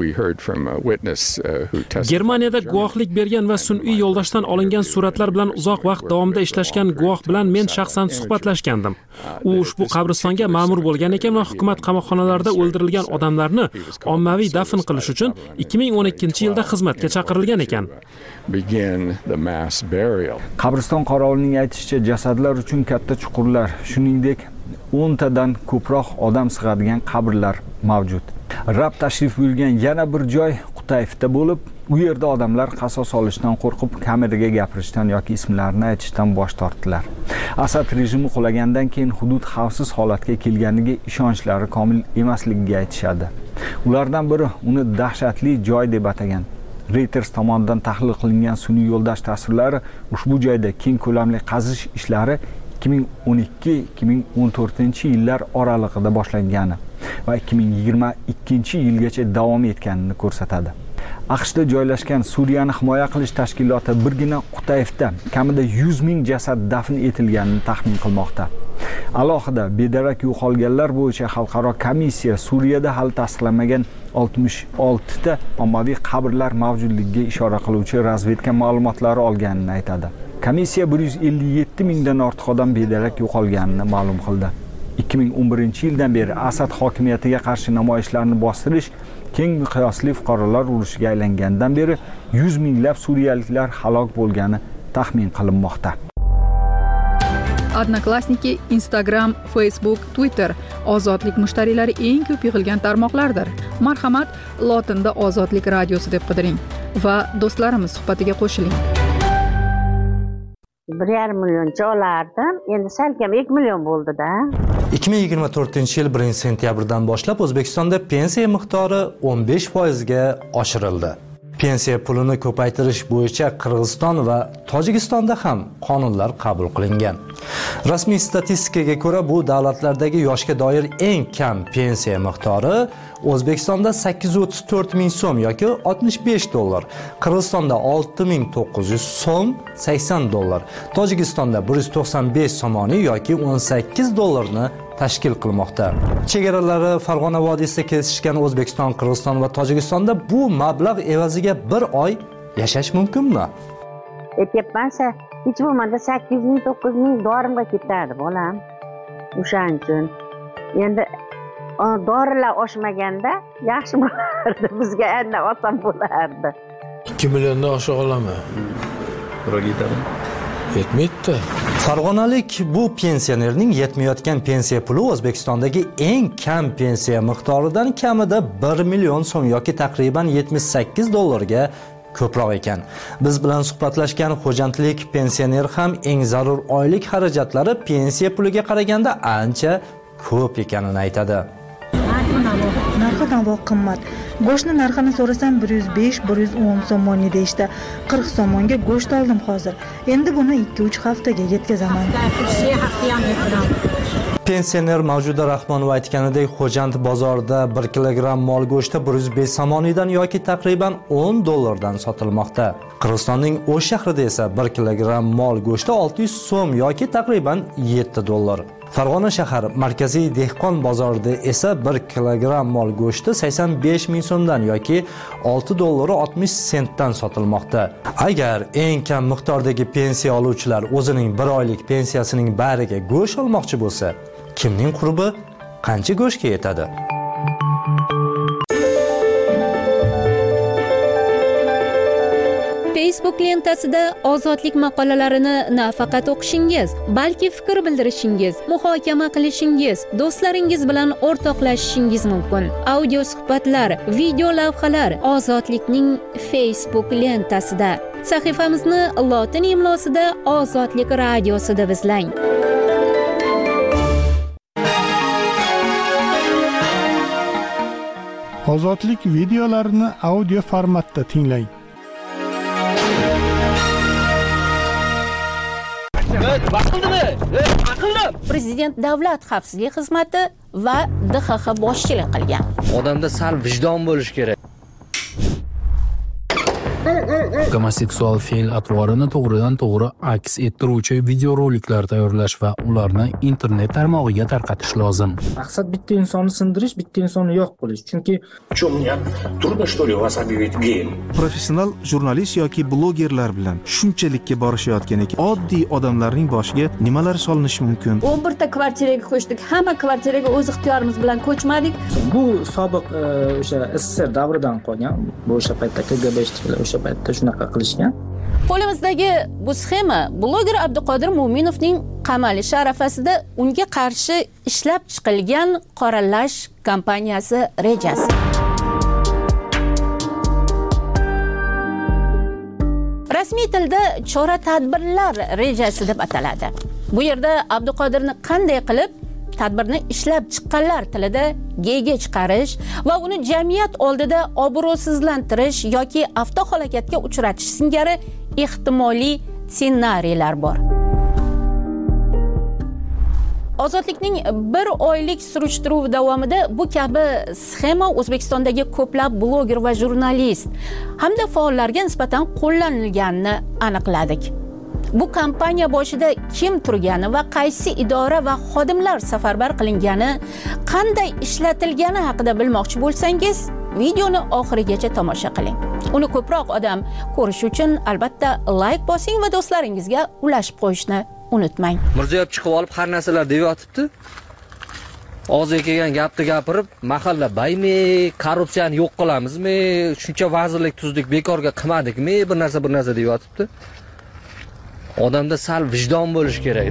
Germaniyada guvohlik bergan va sun'iy yo'ldoshdan olingan suratlar bilan uzoq vaqt davomida ishlashgan guvoh bilan men shaxsan suhbatlashgandim. U ushbu qabristonga ma'mur bo'lgan ekan va hukumat qamoqxonalarida o'ldirilgan odamlarni ommaviy dafn qilish uchun ikki ming o'n ikkinchi yilda xizmatga chaqirilgan ekan. Qabriston qorovulning aytishicha, jasadlar uchun katta chuqurlar, shuningdek o'ntadan ko'proq odam sig'adigan qabrlar mavjud. Rab tashrif buyurgan yana bir joy Qutayfda bo'lib, u yerda odamlar qasos olishdan qo'rqib kameraga gapirishdan yoki ismlarini aytishdan bosh tortdilar. Asad rejimi qulagandan keyin hudud xavfsiz holatga kelganiga ishonchlari komil emasligiga aytishadi. Ulardan biri uni dahshatli joy deb atagan. Reuters tomonidan tahlil qilingan sun'iy yo'ldosh tasvirlari ushbu joyda keng ko'lamli qazish ishlari ikki ming o'n ikki ikki ming o'n to'rtinchi yillar oralig'ida boshlangani va ikki ming yigirma ikkinchi yilgacha davom etganini ko'rsatadi. AQShda joylashgan Suriyani himoya qilish tashkiloti birgina Qutayfda kamida yuz ming jasad dafn etilganini taxmin qilmoqda. Alohida bedarak yo'qolganlar bo'yicha xalqaro komissiya Suriyada hali tasdiqlanmagan oltmish oltita ommaviy qabrlar mavjudligiga ishora qiluvchi razvedka ma'lumotlari olganini aytadi. Komissiya bir yuz ellik yetti mingdan ortiq odam bedarak yo'qolganini ma'lum qildi. ikki ming o'n birinchi yildan beri Asad hokimiyatiga qarshi namoyishlarni bostirish keng miqyosli fuqarolar urushiga aylangandan beri yuz minglab suriyaliklar halok bo'lgani taxmin qilinmoqda. Odnoklassniki, Instagram, Facebook, Twitter ozodlik mushtariylari eng ko'p yig'ilgan tarmoqlardir. Marhamat, lotinda Ozodlik radiosi deb qidiring va do'stlarimiz suhbatiga qo'shiling. bir yarim millioncha olardim, endi salkam ikki million bo'ldi-da. ikki ming yigirma to'rtinchi yil birinchi sentyabrdan boshlab O'zbekistonda pensiya miqdori o'n besh foizga oshirildi. Pensiya pulini ko'paytirish bo'yicha Qirg'iziston va Tojikistonda ham qonunlar qabul qilingan. Rasmiy statistikaga ko'ra, bu davlatlardagi yoshga doir eng kam pensiya miqdori O'zbekistonda sakkiz yuz o'ttiz to'rt ming so'm yoki oltmish besh dollar, Qirg'izistonda olti ming to'qqiz yuz so'm sakson dollar, Tojikistonda bir yuz to'qson besh somoni yoki o'n sakkiz dollarni tashkil qilmoqda. Chegaralari Farg'ona vodiysida kesishgan O'zbekiston, Qirg'iziston va Tojikistonda bu mablag' evaziga bir oy yashash mumkinmi? Aytyapman-sa, hech bo'lmaganda sakkiz ming to'qqiz ming dorimga ketadi bolam. O'shaning uchun endi dorilar oshmaganda yaxshi bo'lardi, bizga endi oson bo'lardi. ikki milliondan osha olaman. Biroq yetmaydi. Farg'onalik bu pensionerning yetmayotgan pensiya puli O'zbekistondagi eng kam pensiya miqdoridan kamida bir million so'm yoki taqriban yetmish sakkiz dollarga ko'proq ekan. Biz bilan suhbatlashgan xo'jandlik pensioner ham eng zarur oylik xarajatlari pensiya puliga qaraganda ancha ko'p ekanini aytadi. Narxi navo qimmat. Go'shtni narxini so'rasam bir yuz besh bir yuz o'n so'moni deyishdi. qirq so'monga go'sht oldim hozir. Endi buni ikki uch haftaga yetkazaman. Pensioner Mavjuda Rahmonova aytganidek, Xo'jand bozorida bir kilogramm mol go'shti bir yuz besh somonidan yoki taqriban o'n dollardan sotilmoqda. Qirg'izistonning O'sh shahrida esa bir kilogramm mol go'shti olti yuz so'm yoki taqriban yetti dollar. Farg'ona shahar markaziy dehqon bozorida esa bir kilogramm mol go'shti sakson besh ming so'mdan yoki olti dollar oltmish sentdan sotilmoqda. Agar eng kam miqdordagi pensiya oluvchilar o'zining bir oylik pensiyasining bariga go'sht olmoqchi bo'lsa, kimning qurbi qancha go'shtga yetadi? Facebook lentasida ozodlik maqolalarini nafaqat o'qishingiz, balki fikr bildirishingiz, muhokama qilishingiz, do'stlaringiz bilan o'rtoqlashishingiz mumkin. Audio suhbatlar, video lavhalar Ozodlikning Facebook lentasida. Sahifamizni lotin imlosida Ozodlik radiosida izlang. Ozodlik videolarini audio formatda tinglang. Prezident davlat xavfsizlik xizmati va D X X boshchilik qilgan. Odamda sal vijdon bo'lish kerak. Gomoseksual fe'l atvorini to'g'ridan to'g'ri aks ettiruvchi videoroliklar tayyorlash va ularni internet tarmog'iga tarqatish lozim. Maqsad bitta insonni sindirish, bitta insonni yo'q qilish. Chunki Что, мне трудно, что ли, вас объявить геем? Professional jurnalist yoki blogerlar bilan shunchalikka borishayotgan ekan, oddiy odamlarning boshiga nimalar solinishi mumkin? o'n bir ta kvartiraga ko'chdik. Hamma kvartiraga o'z ixtiyorimiz bilan ko'chmadik. Bu sobiq o'sha S S R davridan qolgan. Bu o'sha paytda K G B ishchilar o'sha paytda shunaqa qilishgan. Qo'limizdagi bu sxema bloger Abduqodir Mo'minovning qamalishi arafasida unga qarshi ishlab chiqilgan qoralash kampaniyasi rejasi. Rasmiy tilda chora-tadbirlar rejasi deb ataladi. Bu yerda Abduqodirni qanday qilib tadbirni ishlab chiqqanlar tilida G'ga chiqarish va uni jamiyat oldida obro'sizlantirish yoki avtohalokatga uchratish singari ehtimoliy ssenariylar bor. Ozodlikning bir oylik surishtiruvi davomida bu kabi sxema O'zbekistondagi ko'plab bloger va jurnalist hamda faollarga nisbatan qo'llanilganini aniqladik. Bu kampaniya boshida kim turgani va qaysi idora va xodimlar safarbar qilingani, qanday ishlatilgani haqida bilmoqchi bo'lsangiz, videoni oxirigacha tomosha qiling. Uni ko'proq odam ko'rish uchun albatta like bosing va do'stlaringizga ulashib qo'yishni unutmang. Mirziyoyev chiqib olib har narsalar deyotibdi. Og'ziga kelgan gapni gapirib, mahalla baymi, korrupsiyani yo'q qilamizmi, shuncha vazirlik tuzdik, bekorga qilmadikmi, bir narsa bir narsa deyotibdi. Odamda sal vijdon bo'lish kerak.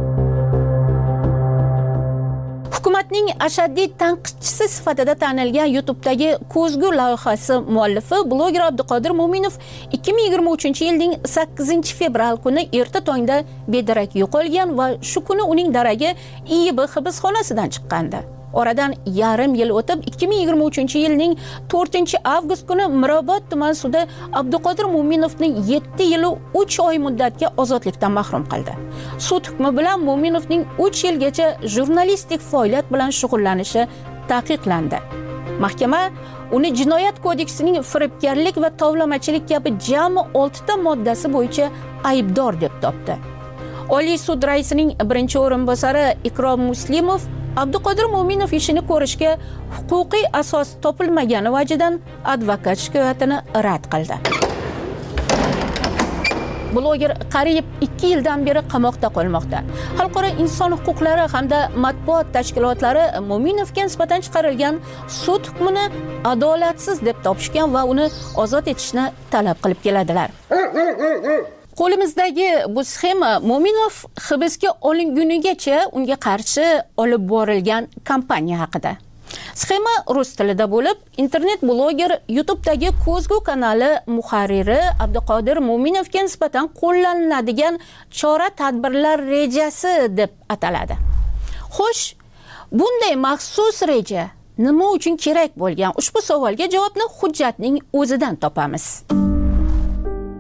Hukumatning ashaddiy tanqidchisi sifatida tanilgan YouTube'dagi Ko'zgu loyihasi muallifi bloger Abduqodir Mo'minov ikki ming yigirma uchinchi yilning sakkizinchi fevral kuni erta tongda bedarak yo'qolgan va shu kuni uning daragi I Y B hibsxonasidan chiqqandi. Oradan yarim yil o'tib ikki ming yigirma uchinchi yilning to'rtinchi avgust kuni Mirobod tuman sudi Abduqodir Mo'minovning yetti yil uch oy muddatga ozodlikdan mahrum qildi. Sud hukmi bilan Mo'minovning uch yilgacha jurnalistik faoliyat bilan shug'ullanishi taqiqlandi. Mahkama uni Jinoyat kodeksining firibgarlik va tovlamachilik kabi jami olti ta moddasi bo'yicha aybdor deb topdi. Oliy sud raisining birinchi o'rinbosari Ikrom Muslimov Abduqodir Mo'minov ishini ko'rishga huquqiy asos topilmagani vajidan advokat shikoyatini rad qildi. Bloger qariyb ikki yildan beri qamoqda qolmoqda. Xalqaro inson huquqlari hamda matbuot tashkilotlari Mo'minovga nisbatan chiqarilgan sud hukmini adolatsiz deb topishgan va uni ozod etishni talab qilib keladilar. Qo'limizdagi bu sxema Mo'minov hibsga olingunigacha unga qarshi olib borilgan kampaniya haqida. Sxema rus tilida bo'lib, internet bloger YouTube'dagi Ko'zgu kanali muharriri Abduqodir Mo'minovga nisbatan qo'llaniladigan chora-tadbirlar rejasi deb ataladi. Xo'sh, bunday maxsus reja nima uchun kerak bo'lgan? Ushbu savolga javobni hujjatning o'zidan topamiz.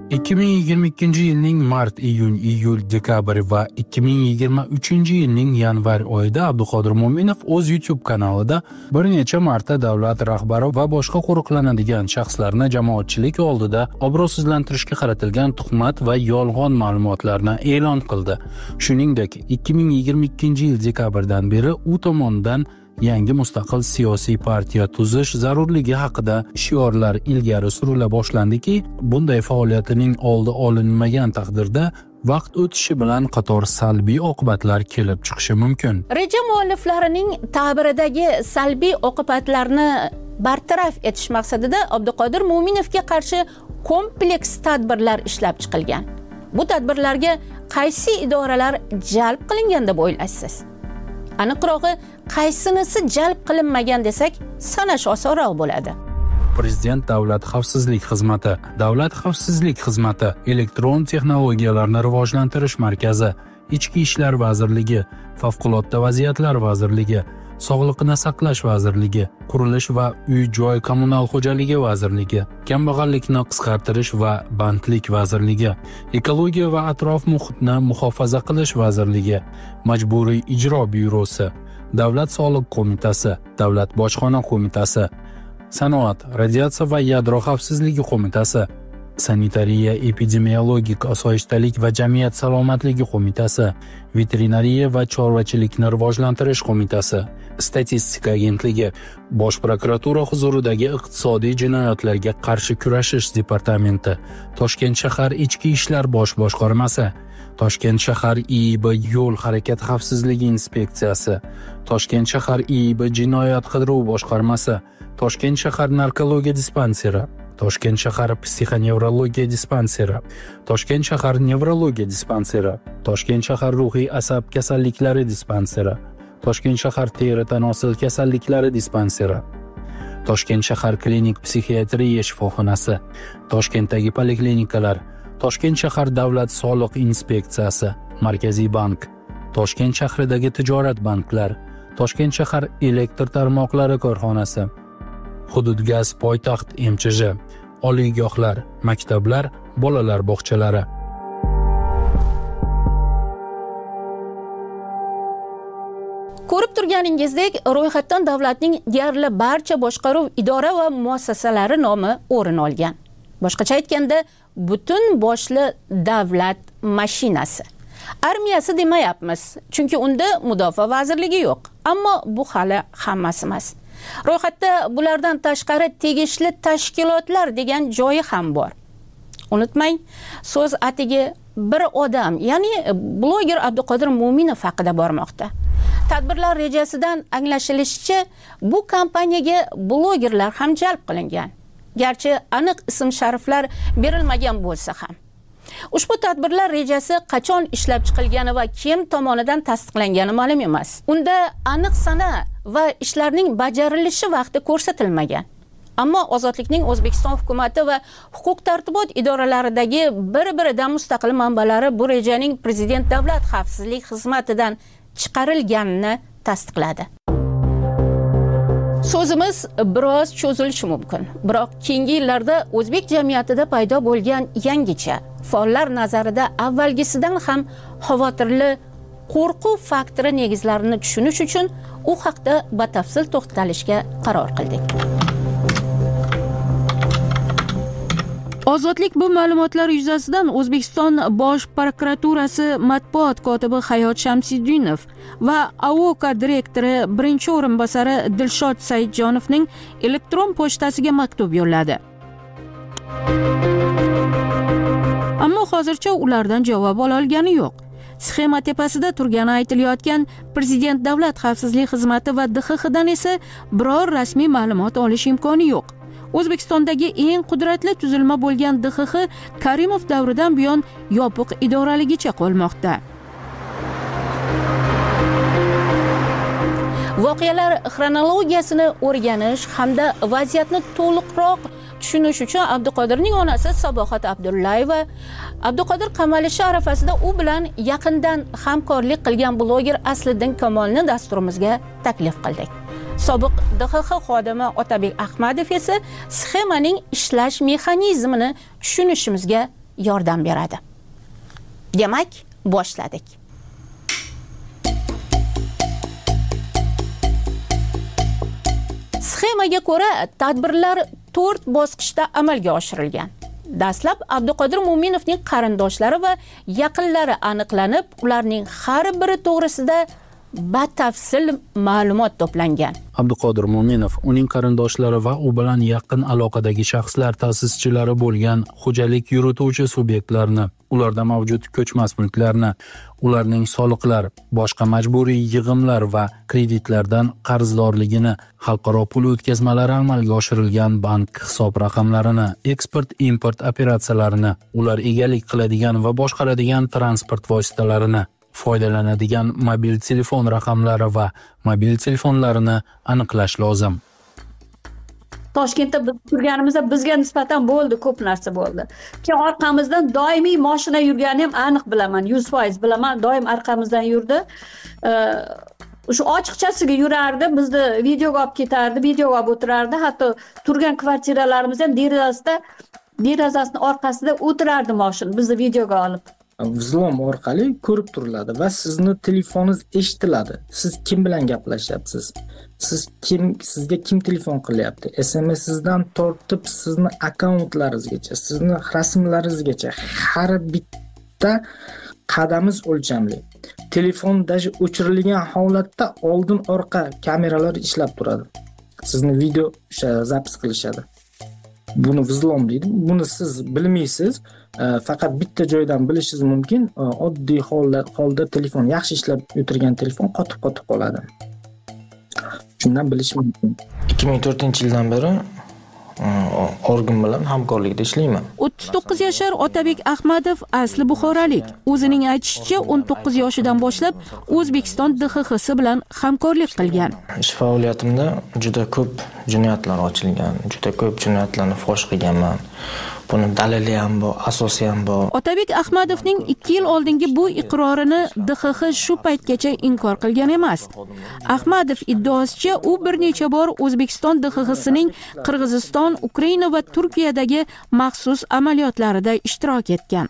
ikki ming yigirma ikkinchi yilning mart, iyun, iyul, dekabr va ikki ming yigirma uchinchi yilning yanvar oyida Abduqodir Mo'minov o'z YouTube kanalida bir necha marta davlat rahbari va boshqa qo'riqlanadigan shaxslarni jamoatchilik oldida obro'sizlantirishga qaratilgan tuhmat va yolg'on ma'lumotlarni e'lon qildi. Shuningdek, ikki ming yigirma ikkinchi yil dekabrdan beri u tomonidan yangi mustaqil siyosiy partiya tuzish zarurligi haqida shiorlar ilgari surila boshlandiki, bunday faoliyatining oldi olinmagan taqdirda vaqt o'tishi bilan qator salbiy oqibatlar kelib chiqishi mumkin. Reja mualliflarining ta'biridagi salbiy oqibatlarni bartaraf etish maqsadida Abduqodir Mo'minovga qarshi kompleks tadbirlar ishlab chiqilgan. Bu tadbirlarga qaysi idoralar jalb qilingan deb o'ylaysiz? Aniqrog'i, qaysinisi jalb qilinmagan desak, sanash osonroq bo'ladi. Prezident Davlat xavfsizlik xizmati, Davlat xavfsizlik xizmati, Elektron texnologiyalarni rivojlantirish markazi, Ichki ishlar vazirligi, Favqulodda vaziyatlar vazirligi, Sog'liqni saqlash vazirligi, Qurilish va uy-joy kommunal xo'jaligi vazirligi, Kambag'allikni qisqartirish va bandlik vazirligi, Ekologiya va atrof muhitni muhofaza qilish vazirligi, Majburiy ijro byurosi, Davlat soliq qo'mitasi, Davlat bojxona qo'mitasi, Sanoat, radiatsiya va yadro xavfsizligi qo'mitasi, Sanitariya, epidemiologik osoyishtalik va jamiyat salomatligi qo'mitasi, Veterinariya va chorvachilikni rivojlantirish qo'mitasi, Statistika agentligi, Bosh prokuratura huzuridagi iqtisodiy jinoyatlarga qarshi kurashish departamenti, Toshkent shahar ichki ishlar bosh boshqarmasi, Toshkent shahar I I B yo'l harakati xavfsizligi inspeksiyasi, Toshkent shahar I I B jinoyat qidiruv boshqarmasi, Toshkent shahar narkologiya dispanseri, Toshkent shahar psixonevrologiya dispanseri, Toshkent shahar nevrologiya dispanseri, Toshkent shahar ruhiy asab kasalliklari dispanseri, Toshkent shahar teri tanosil kasalliklari dispanseri, Toshkent shahar klinik psixiatriya shifoxonasi, Toshkentdagi poliklinikalar, Toshkent shahar davlat soliq inspeksiyasi, Markaziy bank, Toshkent shahridagi tijorat banklar, Toshkent shahar elektr tarmoqlari korxonasi, Hudud gaz poytaxt M Ch J, oliygohlar, maktablar, bolalar bog'chalari. Ko'rib turganingizdek, ro'yxatdan davlatning deyarli barcha boshqaruv idora va muassasalari nomi o'rin olgan. Boshqacha aytganda, butun boshli davlat mashinasi. Armiyasi demayapmiz, chunki unda mudofaa vazirligi yo'q. Ammo bu hali hammasi emas. Ro'yxatda bulardan tashqari tegishli tashkilotlar degan joyi ham bor. Unutmang, so'z atigi bir odam, ya'ni bloger Abduqodir Mo'minov haqida bormoqda. Tadbirlar rejasidan anglashilishicha, bu kompaniyaga blogerlar ham jalb qilingan. Garchi aniq ism-shariflar berilmagan bo'lsa ham. Ushbu tadbirlar rejasi qachon ishlab chiqilgani va kim tomonidan tasdiqlangani ma'lum emas. Unda aniq sana va ishlarning bajarilishi vaqti ko'rsatilmagan. Ammo Ozodlikning O'zbekiston hukumatı va huquq tartibot idoralaridagi bir-biridan mustaqil manbalari bu rejaning Prezident Davlat xavfsizlik xizmatidan chiqarilganini tasdiqladi. So'zimiz biroz cho'zilishi mumkin, biroq keyingi yillarda o'zbek jamiyatida paydo bo'lgan yangicha, faollar nazarida avvalgisidan ham xavotirli qo'rquv faktori negizlarini tushunish uchun u haqda batafsil to'xtalishga qaror qildik. Ozodlik bu ma'lumotlar yuzasidan O'zbekiston Bosh prokuraturasi matbuot kotibi Hayot Shamsiddinov va A O K direktori birinchi o'rinbosari Dilshod Saidjonovning elektron pochtasiga maktub yo'lladi. Ammo hozircha ulardan javob ola olgani yo'q. Sxema tepasida turgani aytilayotgan Prezident Davlat xavfsizlik xizmati va D X X dan esa biror rasmiy ma'lumot olish imkoni yo'q. O'zbekistondagi eng qudratli tuzilma bo'lgan D X X Karimov davridan buyon yopiq idoraligicha qolmoqda. Voqealar xronologiyasini o'rganish hamda vaziyatni to'liqroq tushunish uchun Abduqodirning onasi Sabohat Abdullayeva Abduqodir qamalishi arafasida u bilan yaqindan hamkorlik qilgan bloger Asliddin Kamolni dasturimizga taklif qildik. Sobiq D X X xodimi Otabek Ahmadov esa sxemaning ishlash mexanizmini tushunishimizga yordam beradi. Demak, boshladik. Sxemaga ko'ra tadbirlar to'rt bosqichda amalga oshirilgan. Dastlab Abduqodir Mo'minovning qarindoshlari va yaqinlari aniqlanib, ularning har biri to'g'risida batafsil ma'lumot to'plangan. Abduqodir Mo'minov, uning qarindoshlari va u bilan yaqin aloqadagi shaxslar ta'sischilari bo'lgan xo'jalik yurituvchi subyektlarni, ularda mavjud ko'chmas mulklarni, ularning soliqlar, boshqa majburiy yig'imlar va kreditlardan qarzdorligini, xalqaro pul o'tkazmalari amalga oshirilgan bank hisob raqamlarini, eksport-import operatsiyalarini, ular egalik qiladigan va boshqaradigan transport vositalarini, foydalanadigan mobil telefon raqamlari va mobil telefonlarini aniqlash lozim. Toshkentda biz turganimizda bizga nisbatan bo'ldi, ko'p narsa bo'ldi. Keyin orqamizdan doimiy mashina yurganini ham aniq bilaman, yuz foiz bilaman, doim orqamizdan yurdi. O'sha ochiqchasiga yurardi, bizni videoga olib ketardi, videoga olib o'tirardi, hatto turgan kvartiralarimiz ham derazasida, derazasining orqasida o'tirardi mashina, bizni videoga olib. Vzlom orqali ko'rib turiladi va sizni telefoningiz eshitiladi. Siz kim bilan gaplashyapsiz? Siz kim, sizga kim telefon qilyapti? S M S sizdan tortib sizni akkauntlaringizgacha, sizni rasmlaringizgacha har bitta qadamingiz o'lchamli. Telefon даже o'chirilgan holatda oldin orqa kameralar ishlab turadi. Sizni video o'sha zapis qilishadi. Buni vzlom deydi. Buni siz bilmaysiz. Faqat bitta joydan bilishingiz mumkin. Oddiy holda holda telefon yaxshi ishlab o'tirgan telefon qotib-qotib qoladi. Shundan bilish mumkin. ikki ming to'rtinchi yildan beri organ bilan hamkorlikda ishlayman. o'ttiz to'qqiz yashar Otabek Ahmadov asli buxorolik. O'zining aytishicha, o'n to'qqiz yoshidan boshlab O'zbekiston D X X bilan hamkorlik qilgan. Ish faoliyatimda juda ko'p jinoyatlar ochilgan, juda ko'p jinoyatlarni fosh qilganman. Buni dalili ham bor, asosi ham bor. Otabek Ahmadovning ikki yil oldingi bu iqrorini D X X shu paytgacha inkor qilgan emas. Ahmadov iddaosicha, u bir necha bor O'zbekiston D X X'ning Qirg'iziston, Ukraina va Turkiyadagi maxsus amaliyotlarida ishtirok etgan.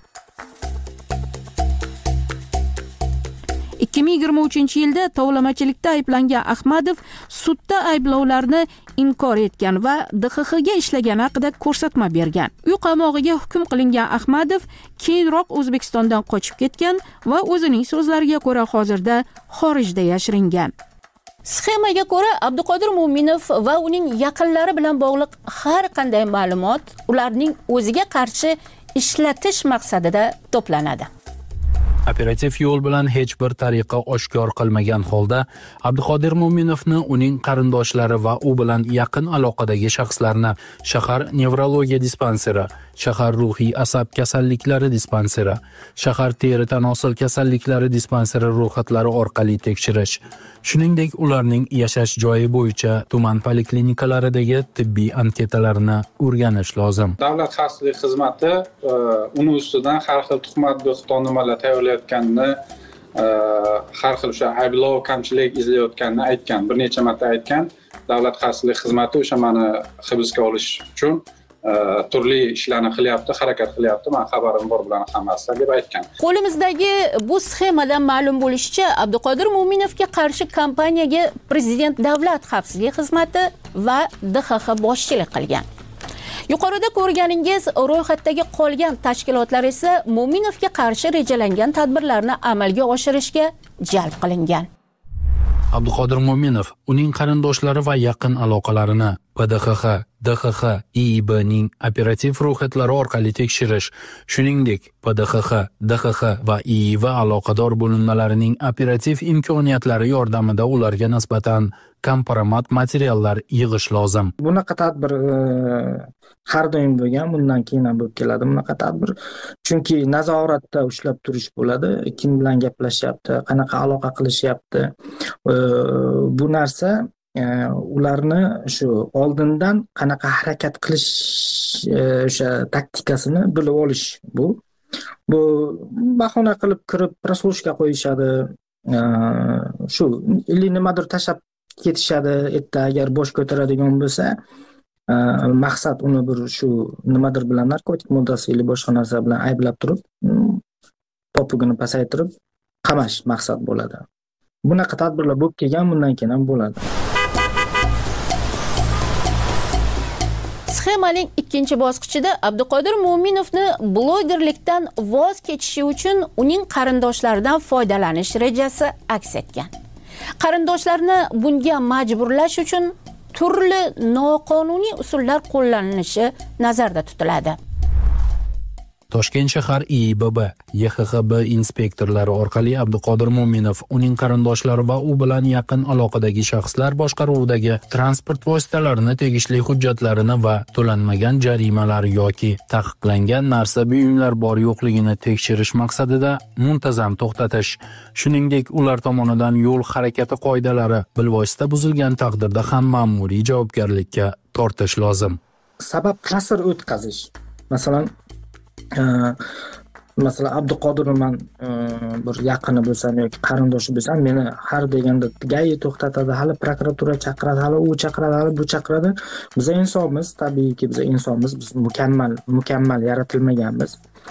ikki ming yigirma uchinchi yilda tovlamachilikda ayblangan Ahmadov sudda ayblovlarni inkor etgan va D X X ga ishlagani haqida ko'rsatma bergan. Uy qamog'iga hukm qilingan Ahmadov keyinroq O'zbekistondan qochib ketgan va o'zining so'zlariga ko'ra hozirda xorijda yashiringan. Sxemaga ko'ra Abduqodir Mo'minov va uning yaqinlari bilan bog'liq har qanday ma'lumot ularning o'ziga qarshi ishlatish maqsadida to'planadi. Operativ yo'l bilan hech bir tariqa oshkor qilmagan holda Abduqodir Mo'minovni, uning qarindoshlari va u bilan yaqin aloqadagi shaxslarni shahar nevrologiya dispanseri, shahar ruhiy asab kasalliklari dispanseri, shahar teri tanosil kasalliklari dispanseri ro'yxatlari orqali tekshirish, shuningdek ularning yashash joyi bo'yicha tuman poliklinikalaridagi tibbiy anketalarini o'rganish lozim. Davlat xavfsizlik xizmati uni ustidan har xil tuhmat bo'xtonnomalar tayyorlayotganini, har xil o'sha ayblov, kamchilik izlayotganini aytgan, bir necha marta aytgan. Davlat xavfsizlik xizmati o'sha meni hibsga olish uchun turli ishlarni qilyapti, harakat qilyapti. Men xabarim bor bilan hammasidan deb aytgan. Qo'limizdagi bu sxemadan ma'lum bo'lishicha, Abduqodir Mo'minovga qarshi kompaniyaga Prezident Davlat xavfsizlik xizmati va D X X boshchilik qilgan. Yuqorida ko'rganingiz ro'yxatdagi qolgan tashkilotlar esa Mo'minovga qarshi rejalangan tadbirlarni amalga oshirishga jalb qilingan. Abduqodir Mo'minov uning qarindoshlari va yaqin aloqalarini P D X X, D X X, I I B ning operativ ro'yxatlari orqali tekshirish, shuningdek P D X X, D X X va I I B aloqador bo'linmalarining operativ imkoniyatlari yordamida ularga nisbatan kompromat materiallar yig'ish lozim. Bunaqa tadbir har doim bo'lgan, bundan keyin ham bo'lib keladi bunaqa tadbir. Chunki nazoratda ushlab turish bo'ladi, kim bilan gaplashyapti, qanaqa aloqa qilishyapti. Bu narsa ularni shu oldindan qanaqa harakat qilish o'sha taktikasini bilib olish bu. Bu bahona qilib kirib proslушка qo'yishadi. Shu illi nimadir tashab ketishadi, erta agar bosh ko'taradigan bo'lsa, maqsad uni bir shu nimadir bilan narkotik moddasi yoki boshqa narsa bilan ayblab turib, popugini pasaytirib qamash maqsad bo'ladi. Bunaqa tadbirlar bo'lib kelgan, bundan keyin ham bo'ladi. Sxemaning ikkinchi bosqichida Abduqodir Mo'minovni blogerlikdan voz kechishi uchun uning qarindoshlaridan foydalanish rejasi aks etgan. Qarindoshlarni bunga majburlash uchun turli noqonuniy usullar qo'llanilishi nazarda tutiladi. Toshkent shahar I I B B, Y X X B inspektorlari orqali Abduqodir Mo'minov, uning qarindoshlari va u bilan yaqin aloqadagi shaxslar boshqaruvidagi transport vositalarini tegishli hujjatlarini va to'lanmagan jarimalar yoki taqiqlangan narsa buyumlar bor yo'qligini tekshirish maqsadida muntazam to'xtatish, shuningdek ular tomonidan yo'l harakati qoidalari bilvosita buzilgan taqdirda ham ma'muriy javobgarlikka tortish lozim. Sabab qasr o'tkazish. Masalan, masalan Abduqodir man bir yaqini bo'lsam yoki qarindoshi bo'lsam, meni har deganda gai to'xtatadi, hali prokuratura chaqiradi, hali u chaqiradi, hali bu chaqiradi. Biz insonmiz, tabiiyki biz insonmiz, biz mukammal, mukammal yaratilmaganmiz.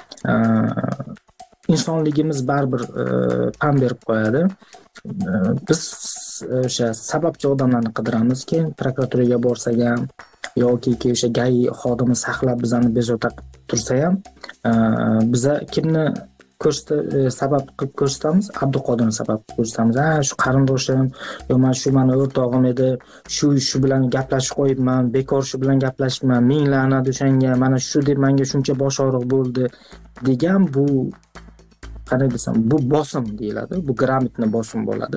Insonligimiz baribir pam berib qo'yadi. Biz o'sha sababchi odamlarni qidiramiz, keyin prokuraturaga borsak ham yoki o'sha gai xodimi saqlab bizani bezovta tursa ham, biza kimni ko'rsatib sabab qilib ko'rsatamiz? Abduqodirni sabab qilib ko'rsatamiz. Ha, shu qarindoshim, yo men shu meni o'rtog'im edi, shu shu bilan gaplashib qo'yibman, bekor shu bilan gaplashibman, ming la'nat o'shanga, mana shu deb menga shuncha bosh og'riq bo'ldi degan, bu qanday desam, bu bosim deyiladi, bu gрамотный bosim bo'ladi.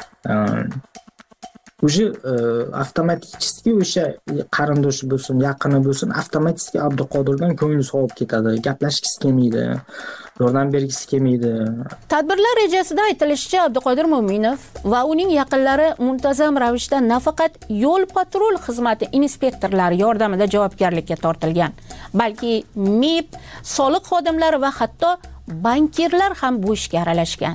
Уже avtomatik o'sha qarindoshi bo'lsin, yaqini bo'lsin, avtomatik Abduqodirdan ko'ngli sovib ketadi, gaplashgisi kelmaydi, yordam bergisi kelmaydi. Tadbirlar rejasida aytilishicha, Abduqodir Mo'minov va uning yaqinlari muntazam ravishda nafaqat yo'l patrul xizmati inspektorlari yordamida javobgarlikka tortilgan, balki M I B, soliq xodimlari va hatto bankirlar ham bu ishga aralashgan.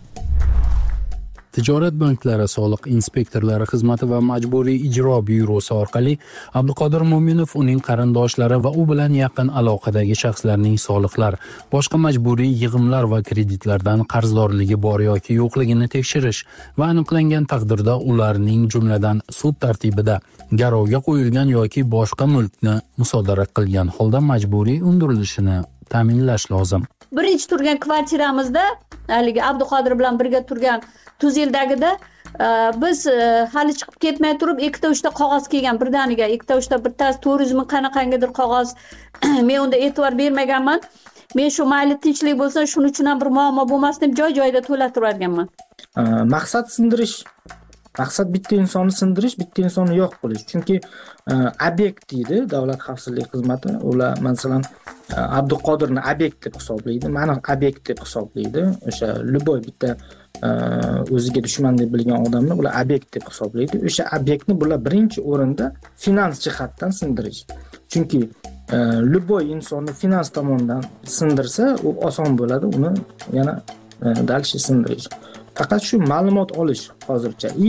Tijorat banklari soliq inspektorlari xizmati va majburiy ijro byurosi orqali Abduqodir Mo'minov, uning qarindoshlari va u bilan yaqin aloqadagi shaxslarning soliqlar, boshqa majburiy yig'imlar va kreditlardan qarzdorligi bor yoki yo'qligini tekshirish va aniqlangan taqdirda ularning jumladan sud tartibida garovga qo'yilgan yoki boshqa mulkni musodara qilgan holda majburiy undirilishini ta'minlash lozim. Birinchi turgan kvartiramizda, haligi Abduqodir bilan birga turgan tuz yildagida biz hali chiqib ketmay turib ikkita uchta qog'oz kelgan birdaniga, ikkita uchta bittasi to'rt yuz ming qanaqangidir qog'oz. Men unda e'tibor bermaganman. Men shu mayli tinchlik bo'lsa, shuning uchun ham bir muammo bo'lmasin deb joy-joyida to'latib turganman. Maqsad sindirish. Maqsad bitta insonni sindirish, bitta insonni yo'q qilish. Chunki obyekt deydi Davlat xavfsizlik xizmati. Ular masalan Abduqodirni obyekt deb hisoblaydi, meni obyekt deb hisoblaydi. O'sha любой bitta o'ziga dushman deb bilgan odamni ular obyekt deb hisoblaydi. O'sha obyektni bular birinchi o'rinda finans jihatdan sindirish. Chunki любой insonni finans tomonidan sindirsa, u oson bo'ladi uni yana dalshi sindirish. Faqat shu ma'lumot olish hozircha и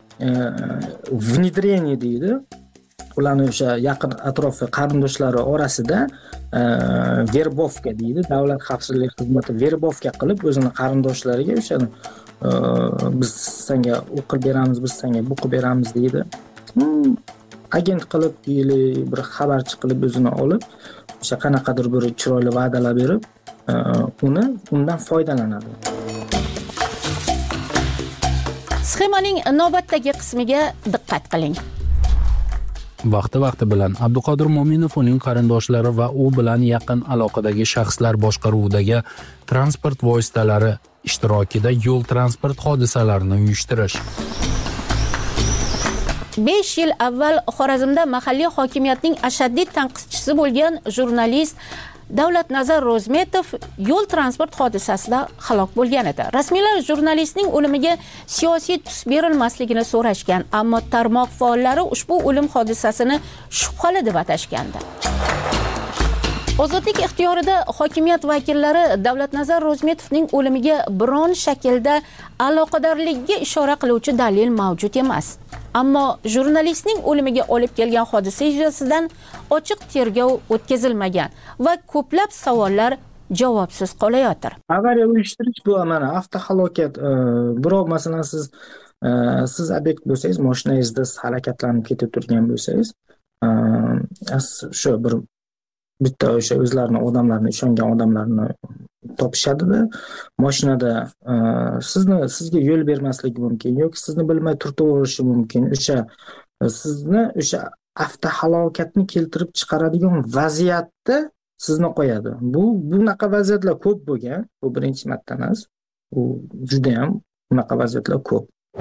внедрение deydi. Ularni o'sha yaqin atrofi qarindoshlari orasida verbovka deydi. Davlat xavfsizlik xizmati verbovka qilib o'zini qarindoshlariga o'sha biz senga o'qib beramiz, biz senga bu qilib beramiz deydi. Agent qilib deyli bir xabarchi qilib o'zini olib, o'sha qanaqadir bir chiroyli va'dalar berib, uni undan foydalanadi. Sxemaning navbatdagi qismiga diqqat qiling. Vaqti-vaqti bilan Abduqodir Mo'minov, uning qarindoshlari va u bilan yaqin aloqadagi shaxslar boshqaruvidagi transport vositalari ishtirokida yo'l transport hodisalarini uyushtirish. besh yil avval Xorazmda mahalliy hokimiyatning ashaddiy tanqidchisi bo'lgan jurnalist Davlatnazar Ro'zmetov yo'l transport hodisasida halok bo'lgan edi. Rasmiylar jurnalistning o'limiga siyosiy tus berilmasligini so'rashgan, ammo tarmoq faollari ushbu o'lim hodisasini shubhali deb atashgandi. Ozodlik ixtiyorida hokimiyat vakillari Davlatnazar Ro'zmetovning o'limiga biron shaklda aloqadorligiga ishora qiluvchi dalil mavjud emas. Ammo jurnalistning o'limiga olib kelgan hodisa yuzasidan ochiq tergov o'tkazilmagan va ko'plab savollar javobsiz qolayotir. Avariya uyushtirish bu mana avtohalokat. Birov masalan siz siz ob'ekt bo'lsangiz, mashinangizda siz harakatlanib ketib turgan bo'lsangiz, shu bir bitta o'sha o'zlarini odamlarni ishongan odamlarni topishadi-da, mashinada sizni sizga yo'l bermasligi mumkin yoki sizni bilmay turtaverishi mumkin. O'sha sizni o'sha avtohalokatni keltirib chiqaradigan vaziyatda sizni qo'yadi. Bu bunaqa vaziyatlar ko'p bo'lgan. Bu birinchi marta emas. U juda ham bunaqa vaziyatlar ko'p.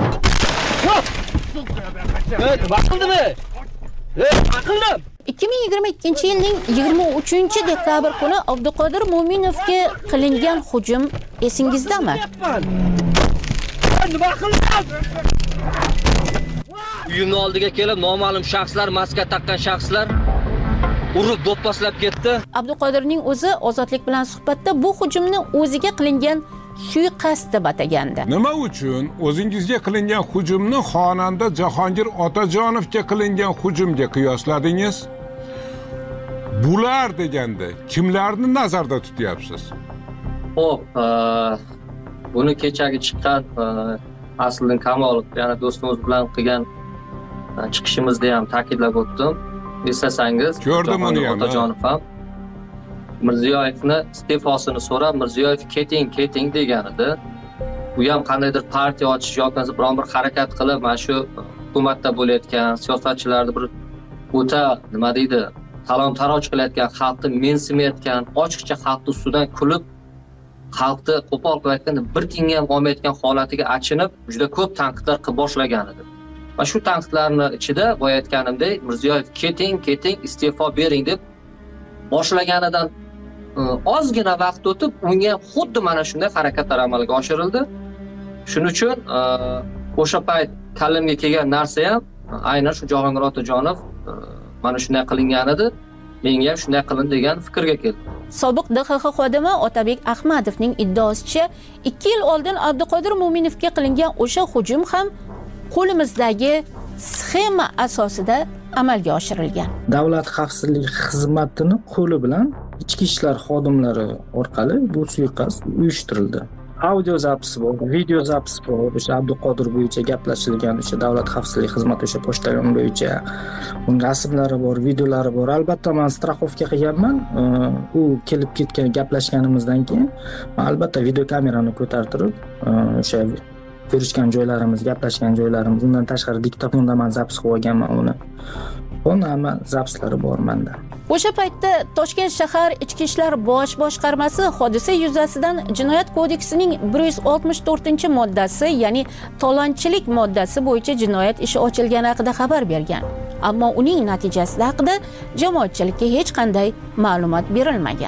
ikki ming yigirma ikkinchi yilning yigirma uchinchi dekabr kuni Abduqodir Mo'minovga qilingan hujum esingizdami? Uyimning oldiga kelib noma'lum shaxslar, maska taqqan shaxslar urib do'pposlab ketdi. Abduqodirning o'zi Ozodlik bilan suhbatda bu hujumni o'ziga qilingan suiqasd deb atagandi. Nima uchun o'zingizga qilingan hujumni xonanda Jahongir Otajonovga qilingan hujumga qiyosladingiz? Bular deganda kimlarni nazarda tutyapsiz? Xo'p, buni kechagi chiqqan Asliddin Kamolov, ya'ni do'stimiz bilan qilgan chiqishimizda ham ta'kidlab o'tdim. Eslasangiz, Jahongir Otajonov ham Mirziyoyevni iste'fosini so'rab, Mirziyoyev keting, keting degan edi. Bu ham qandaydir partiya ochish yoki biron bir harakat qilib, mana shu hukumatda bo'layotgan siyosatchilarni bir o'ta nima deydi, talon-taroj qilayotgan, xalqni mensimayotgan, ochiqcha xalqning ustidan kulib, xalqni qo'pol qilayotganda bir tiyinga ham olmayotgan holatiga achinib, juda ko'p tanqidlar qilib boshlagan edi. Va shu tanqidlarning ichida bo'layotganimdek, Mirziyoyev keting, keting, iste'fo bering deb boshlaganidan ozgina vaqt o'tib, unga xuddi mana shunday harakatlar amalga oshirildi. Shuning uchun o'sha payt kallimga kelgan narsa ham aynan shu Jahongir Otajonov mana shunday qilingan edi, menga ham shunday qilin degan fikrga keldi. Sobiq D X X xodimi Otabek Ahmadovning iddaosicha, ikki yil oldin Abduqodir Mo'minovga qilingan o'sha hujum ham qo'limizdagi sxema asosida amalga oshirilgan. Davlat xavfsizlik xizmatining qo'li bilan ichki ishlar xodimlari orqali bu suiqasd uyushtirildi. Audio zapisi bor, video zapisi bor. O'sha Abduqodir bo'yicha gaplashilgan o'sha davlat xavfsizlik xizmati o'sha pochtalyon bo'yicha uning rasmlari bor, videolari bor. Albatta men strafovka qilganman. U kelib ketgan gaplashganimizdan keyin albatta video kamerani ko'tartirib o'sha ko'rishgan joylarimiz, gaplashgan joylarimiz, undan tashqari diktofonda men zapis qilib olganman uni. Buni hamma zapislari bor menda. O'sha paytda Toshkent shahar Ichki ishlar bosh boshqarmasi hodisa yuzasidan Jinoyat kodeksining bir yuz oltmish to'rtinchi moddasi, ya'ni talonchilik moddasi bo'yicha jinoyat ishi ochilgani haqida xabar bergan. Ammo uning natijasi haqida jamoatchilikka hech qanday ma'lumot berilmagan.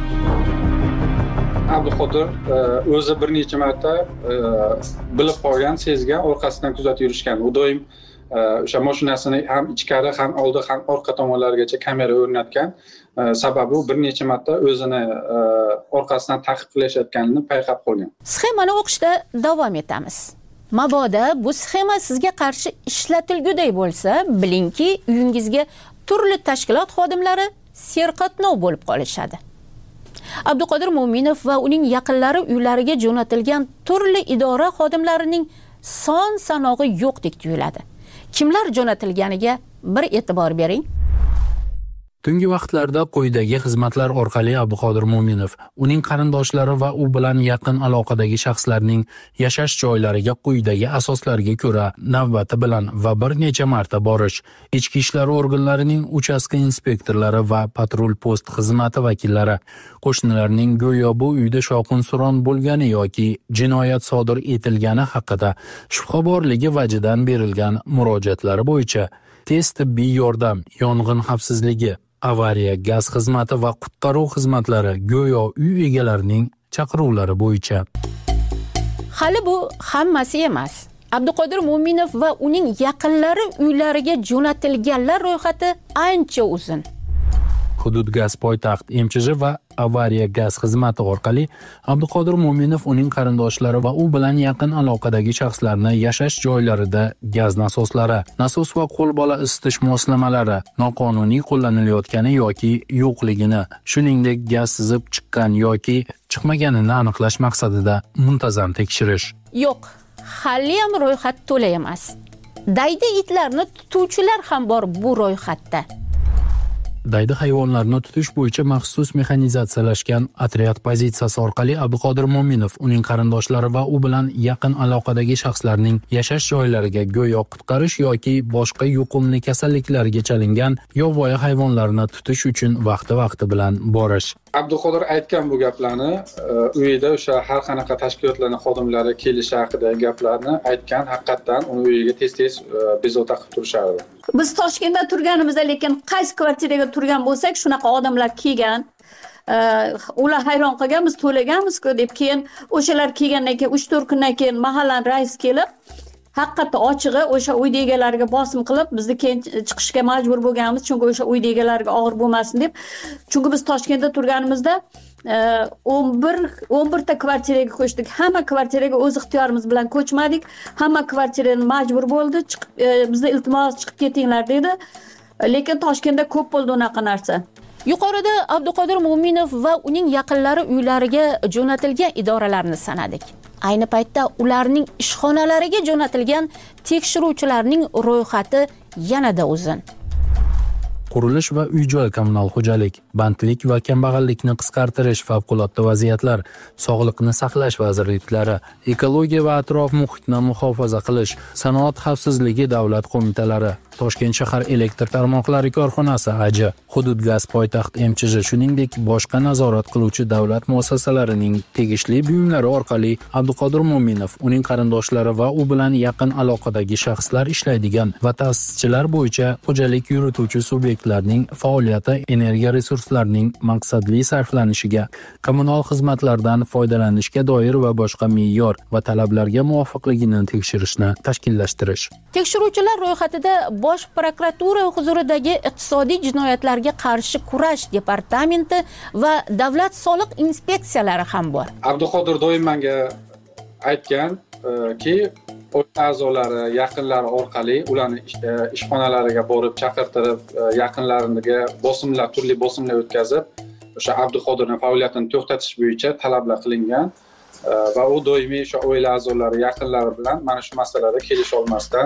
Abduqodir o'zi bir necha marta bilib qolgan, sezgan, orqasidan kuzatib yurishgan. U doim o'sha mashinasini ham ichkari, ham oldi, ham orqa tomonlarigacha kamera o'rnatgan. Sababi u bir necha marta o'zini orqasidan ta'qib qilishayotganini payqab qolgan. Sxemani o'qishda davom etamiz. Mabodo bu sxema sizga qarshi ishlatilguday bo'lsa, bilingki, uyingizga turli tashkilot xodimlari serqatnov bo'lib qolishadi. Abduqodir Mo'minov va uning yaqinlari uylariga jo'natilgan turli idora xodimlarining son sanog'i yo'qdek tuyuladi. Kimlar jo'natilganiga bir e'tibor bering. Tungi vaqtlarda quyidagi xizmatlar orqali Abduqodir Mo'minov, uning qarindoshlari va u bilan yaqin aloqadagi shaxslarning yashash joylariga quyidagi asoslarga ko'ra navbati bilan va bir necha marta borish, ichki ishlar organlarining uchastka inspektorlari va patrul post xizmati vakillari, qo'shnilarning go'yo bu uyda shovqin-suron bo'lgani yoki jinoyat sodir etilgani haqida shubha borligi vajidan berilgan murojaatlari bo'yicha tez tibbiy yordam, yong'in xavfsizligi, avariya, gaz xizmati va qutqaruv xizmatlari go'yo uy egalarining chaqiruvlari bo'yicha. Hali bu hammasi emas. Abduqodir Mo'minov va uning yaqinlari uylariga jo'natilganlar ro'yxati ancha uzun. Hudud gaz poytaxt M Ch J va avariya gaz xizmati orqali Abduqodir Mo'minov uning qarindoshlari va u bilan yaqin aloqadagi shaxslarni yashash joylarida gaz nasoslari, nasos va qo'lbola isitish moslamalari noqonuniy qo'llanilayotgani yoki yo'qligini, shuningdek gaz sizib chiqqan yoki chiqmaganini aniqlash maqsadida muntazam tekshirish. Yo'q, hali ham ro'yxat to'la emas. Daydi itlarni tutuvchilar ham bor bu ro'yxatda. Daydi hayvonlarni tutish bo'yicha maxsus mexanizatsiyalashgan otryad pozitsiyasi orqali Abduqodir Mo'minov uning qarindoshlari va u bilan yaqin aloqadagi shaxslarning yashash joylariga go'yo qutqarish yoki boshqa yuqumli kasalliklarga chalingan yovvoyi hayvonlarni tutish uchun vaqti-vaqti bilan borish. Abduqodir aytgan bu gaplarni, uyida o'sha har qanaqa tashkilotlarning xodimlari kelishi haqidagi gaplarni aytgan, haqiqatan uni uyiga tez-tez bezovta qilib turishardi. Biz Toshkentda turganimizda, lekin qaysi kvartiraga turgan bo'lsak, shunaqa odamlar kelgan. Ular hayron qolgan, biz to'laganmiz-ku deb, keyin o'shalar kelgandan keyin uch to'rt kundan keyin mahallaning raisi kelib, haqiqatda ochig'i o'sha uyda egalariga bosim qilib, bizni keyin chiqishga majbur bo'lganmiz, chunki o'sha uyda egalariga og'ir bo'lmasin deb. Chunki biz Toshkentda turganimizda o'n bir o'n bir ta kvartiraga ko'chdik. Hamma kvartiraga o'z ixtiyorimiz bilan ko'chmadik. Hamma kvartirani majbur bo'ldi, chiqib bizni iltimos chiqib ketinglar dedi. Lekin Toshkentda ko'p bo'ldi unaqa narsa. Yuqorida Abduqodir Mo'minov va uning yaqinlari uylariga jo'natilgan idoralarni sanadik. Ayni paytda ularning ishxonalariga jo'natilgan tekshiruvchilarning ro'yxati yanada uzun. Qurilish va uy-joy kommunal xo'jalik, bandlik va kambag'allikni qisqartirish favqulodda vaziyatlar, sog'liqni saqlash vazirliklari, ekologiya va atrof muhitni muhofaza qilish, sanoat xavfsizligi davlat qo'mitalari, Toshkent shahar elektr tarmoqlari korxonasi A J, Hudud gaz poytaxt M Ch J, shuningdek boshqa nazorat qiluvchi davlat muassasalarining tegishli buyumlari orqali Abduqodir Mo'minov, uning qarindoshlari va u bilan yaqin aloqadagi shaxslar ishlaydigan va ta'sischilar bo'yicha xo'jalik yurituvchi subyektlarning faoliyati energiya resurslarining maqsadli sarflanishiga, kommunal xizmatlardan foydalanishga doir va boshqa me'yor va talablarga muvofiqligini tekshirishni tashkillashtirish. Tekshiruvchilar ro'yxatida Bosh prokuratura huzuridagi iqtisodiy jinoyatlarga qarshi kurash departamenti va davlat soliq inspeksiyalari ham bor. Abduqodir doim menga aytganki, a'zolari, yaqinlari orqali ularni ishxonalariga borib chaqirtirib, yaqinlariga bosimlar, turli bosimlar o'tkazib, o'sha Abduqodirning faoliyatini to'xtatish bo'yicha talablar qilingan va u doimiy o'sha oila a'zolari, yaqinlari bilan mana shu masalada kelisha olmasdan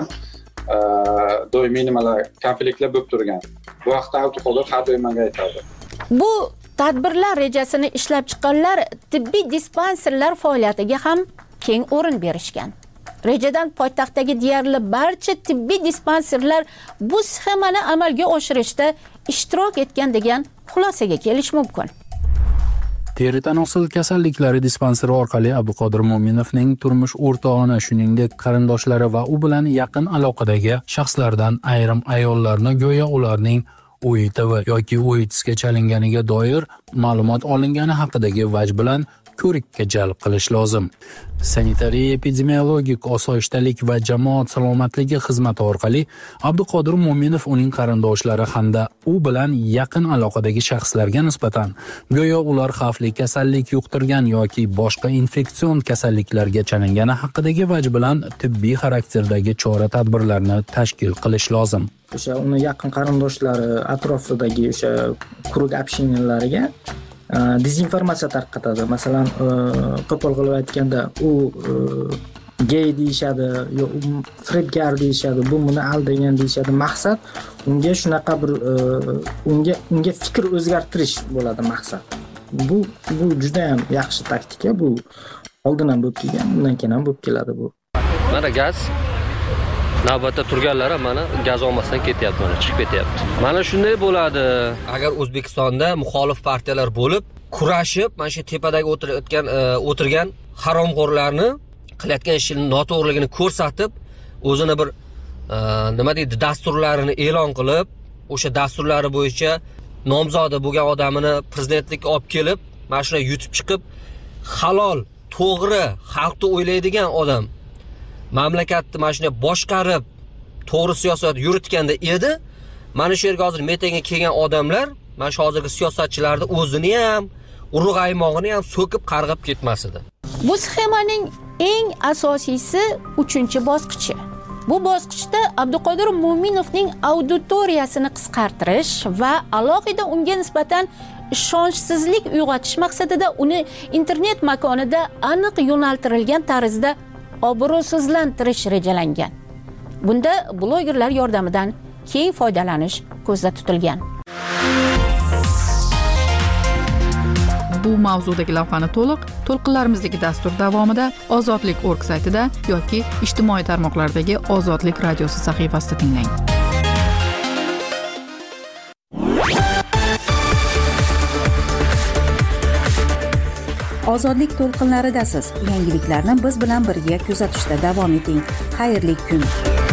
doimiy nimalar, konfliktlar bo'lib turgan. Bu haqda Abduqodir har doim menga aytadi. Bu tadbirlar rejasini ishlab chiqqanlar tibbiy dispanserlar faoliyatiga ham keng o'rin berishgan. Rejadan poytaxtdagi deyarli barcha tibbiy dispanserlar bu sxemani amalga oshirishda ishtirok etgan degan xulosaga kelish mumkin. Teri tanosil kasalliklari dispanseri orqali Abduqodir Mo'minovning turmush o'rtog'ini, shuningdek qarindoshlari va u bilan yaqin aloqadagi shaxslardan ayrim ayollarni go'yo ularning O I T V yoki O I T S ga chalinganiga doir ma'lumot olingani haqidagi vaj bilan ko'rikka jalb qilish lozim. Sanitariya epidemiologik osoyishtalik va jamoat salomatligi xizmati orqali Abduqodir Mo'minov, uning qarindoshlari hamda u bilan yaqin aloqadagi shaxslarga nisbatan go'yo ular xavfli kasallik yuqtirgan yoki boshqa infeksion kasalliklarga chalingani haqidagi vaj bilan tibbiy xarakterdagi chora-tadbirlarni tashkil qilish lozim. O'sha uni yaqin qarindoshlari atrofidagi o'sha kurug общениялariga dezinformatsiya tarqatadi. Masalan, qo'pol qilib aytganda, u gay deyishadi, yo firibgar deyishadi, bu buni aldagan deyishadi. Maqsad unga shunaqa bir unga unga fikr o'zgartirish bo'ladi maqsad. Bu bu juda ham yaxshi taktika. Bu oldin ham bo'lib kelgan, undan keyin ham bo'lib keladi bu. Mana gaz navbatda turganlar ham mana gaz olmasdan ketyapti, mana chiqib ketyapti. Mana shunday bo'ladi. Agar O'zbekistonda muxolif partiyalar bo'lib, kurashib, mana shu tepadagi o'tirgan o'tirgan haromxo'rlarni qilayotgan ishini noto'g'riligini ko'rsatib, o'zini bir nima deydi, dasturlarini e'lon qilib, o'sha dasturlari bo'yicha nomzodi bo'lgan odamini prezidentlikka olib kelib, mana shunday yutib chiqib, halol, to'g'ri, xalqni o'ylaydigan odam mamlakatni mana shunday boshqarib, to'g'ri siyosat yuritganda edi. Mana shu yerga hozir metingga kelgan odamlar, mana shu hozirgi siyosatchilarni o'zini ham, urug' aymog'ini ham so'kib qarg'ab ketmas edi. Bu sxemaning eng asosiysi uchinchi bosqichi. Bu bosqichda Abduqodir Mo'minovning auditoriyasini qisqartirish va alohida unga nisbatan ishonchsizlik uyg'otish maqsadida uni internet makonida aniq yo'naltirilgan tarzda obro'sizlantirish rejalangan. Bunda blogerlar yordamidan keng foydalanish ko'zda tutilgan. Bu mavzudagi lavhani to'liq to'lqinlarimizdagi dastur davomida ozodlik nokta org saytida yoki ijtimoiy tarmoqlardagi Ozodlik radiosi sahifasida tinglang. Ozodlik to'lqinlaridasiz. Yangiliklarni biz bilan birga kuzatishda davom eting. Xayrli kun.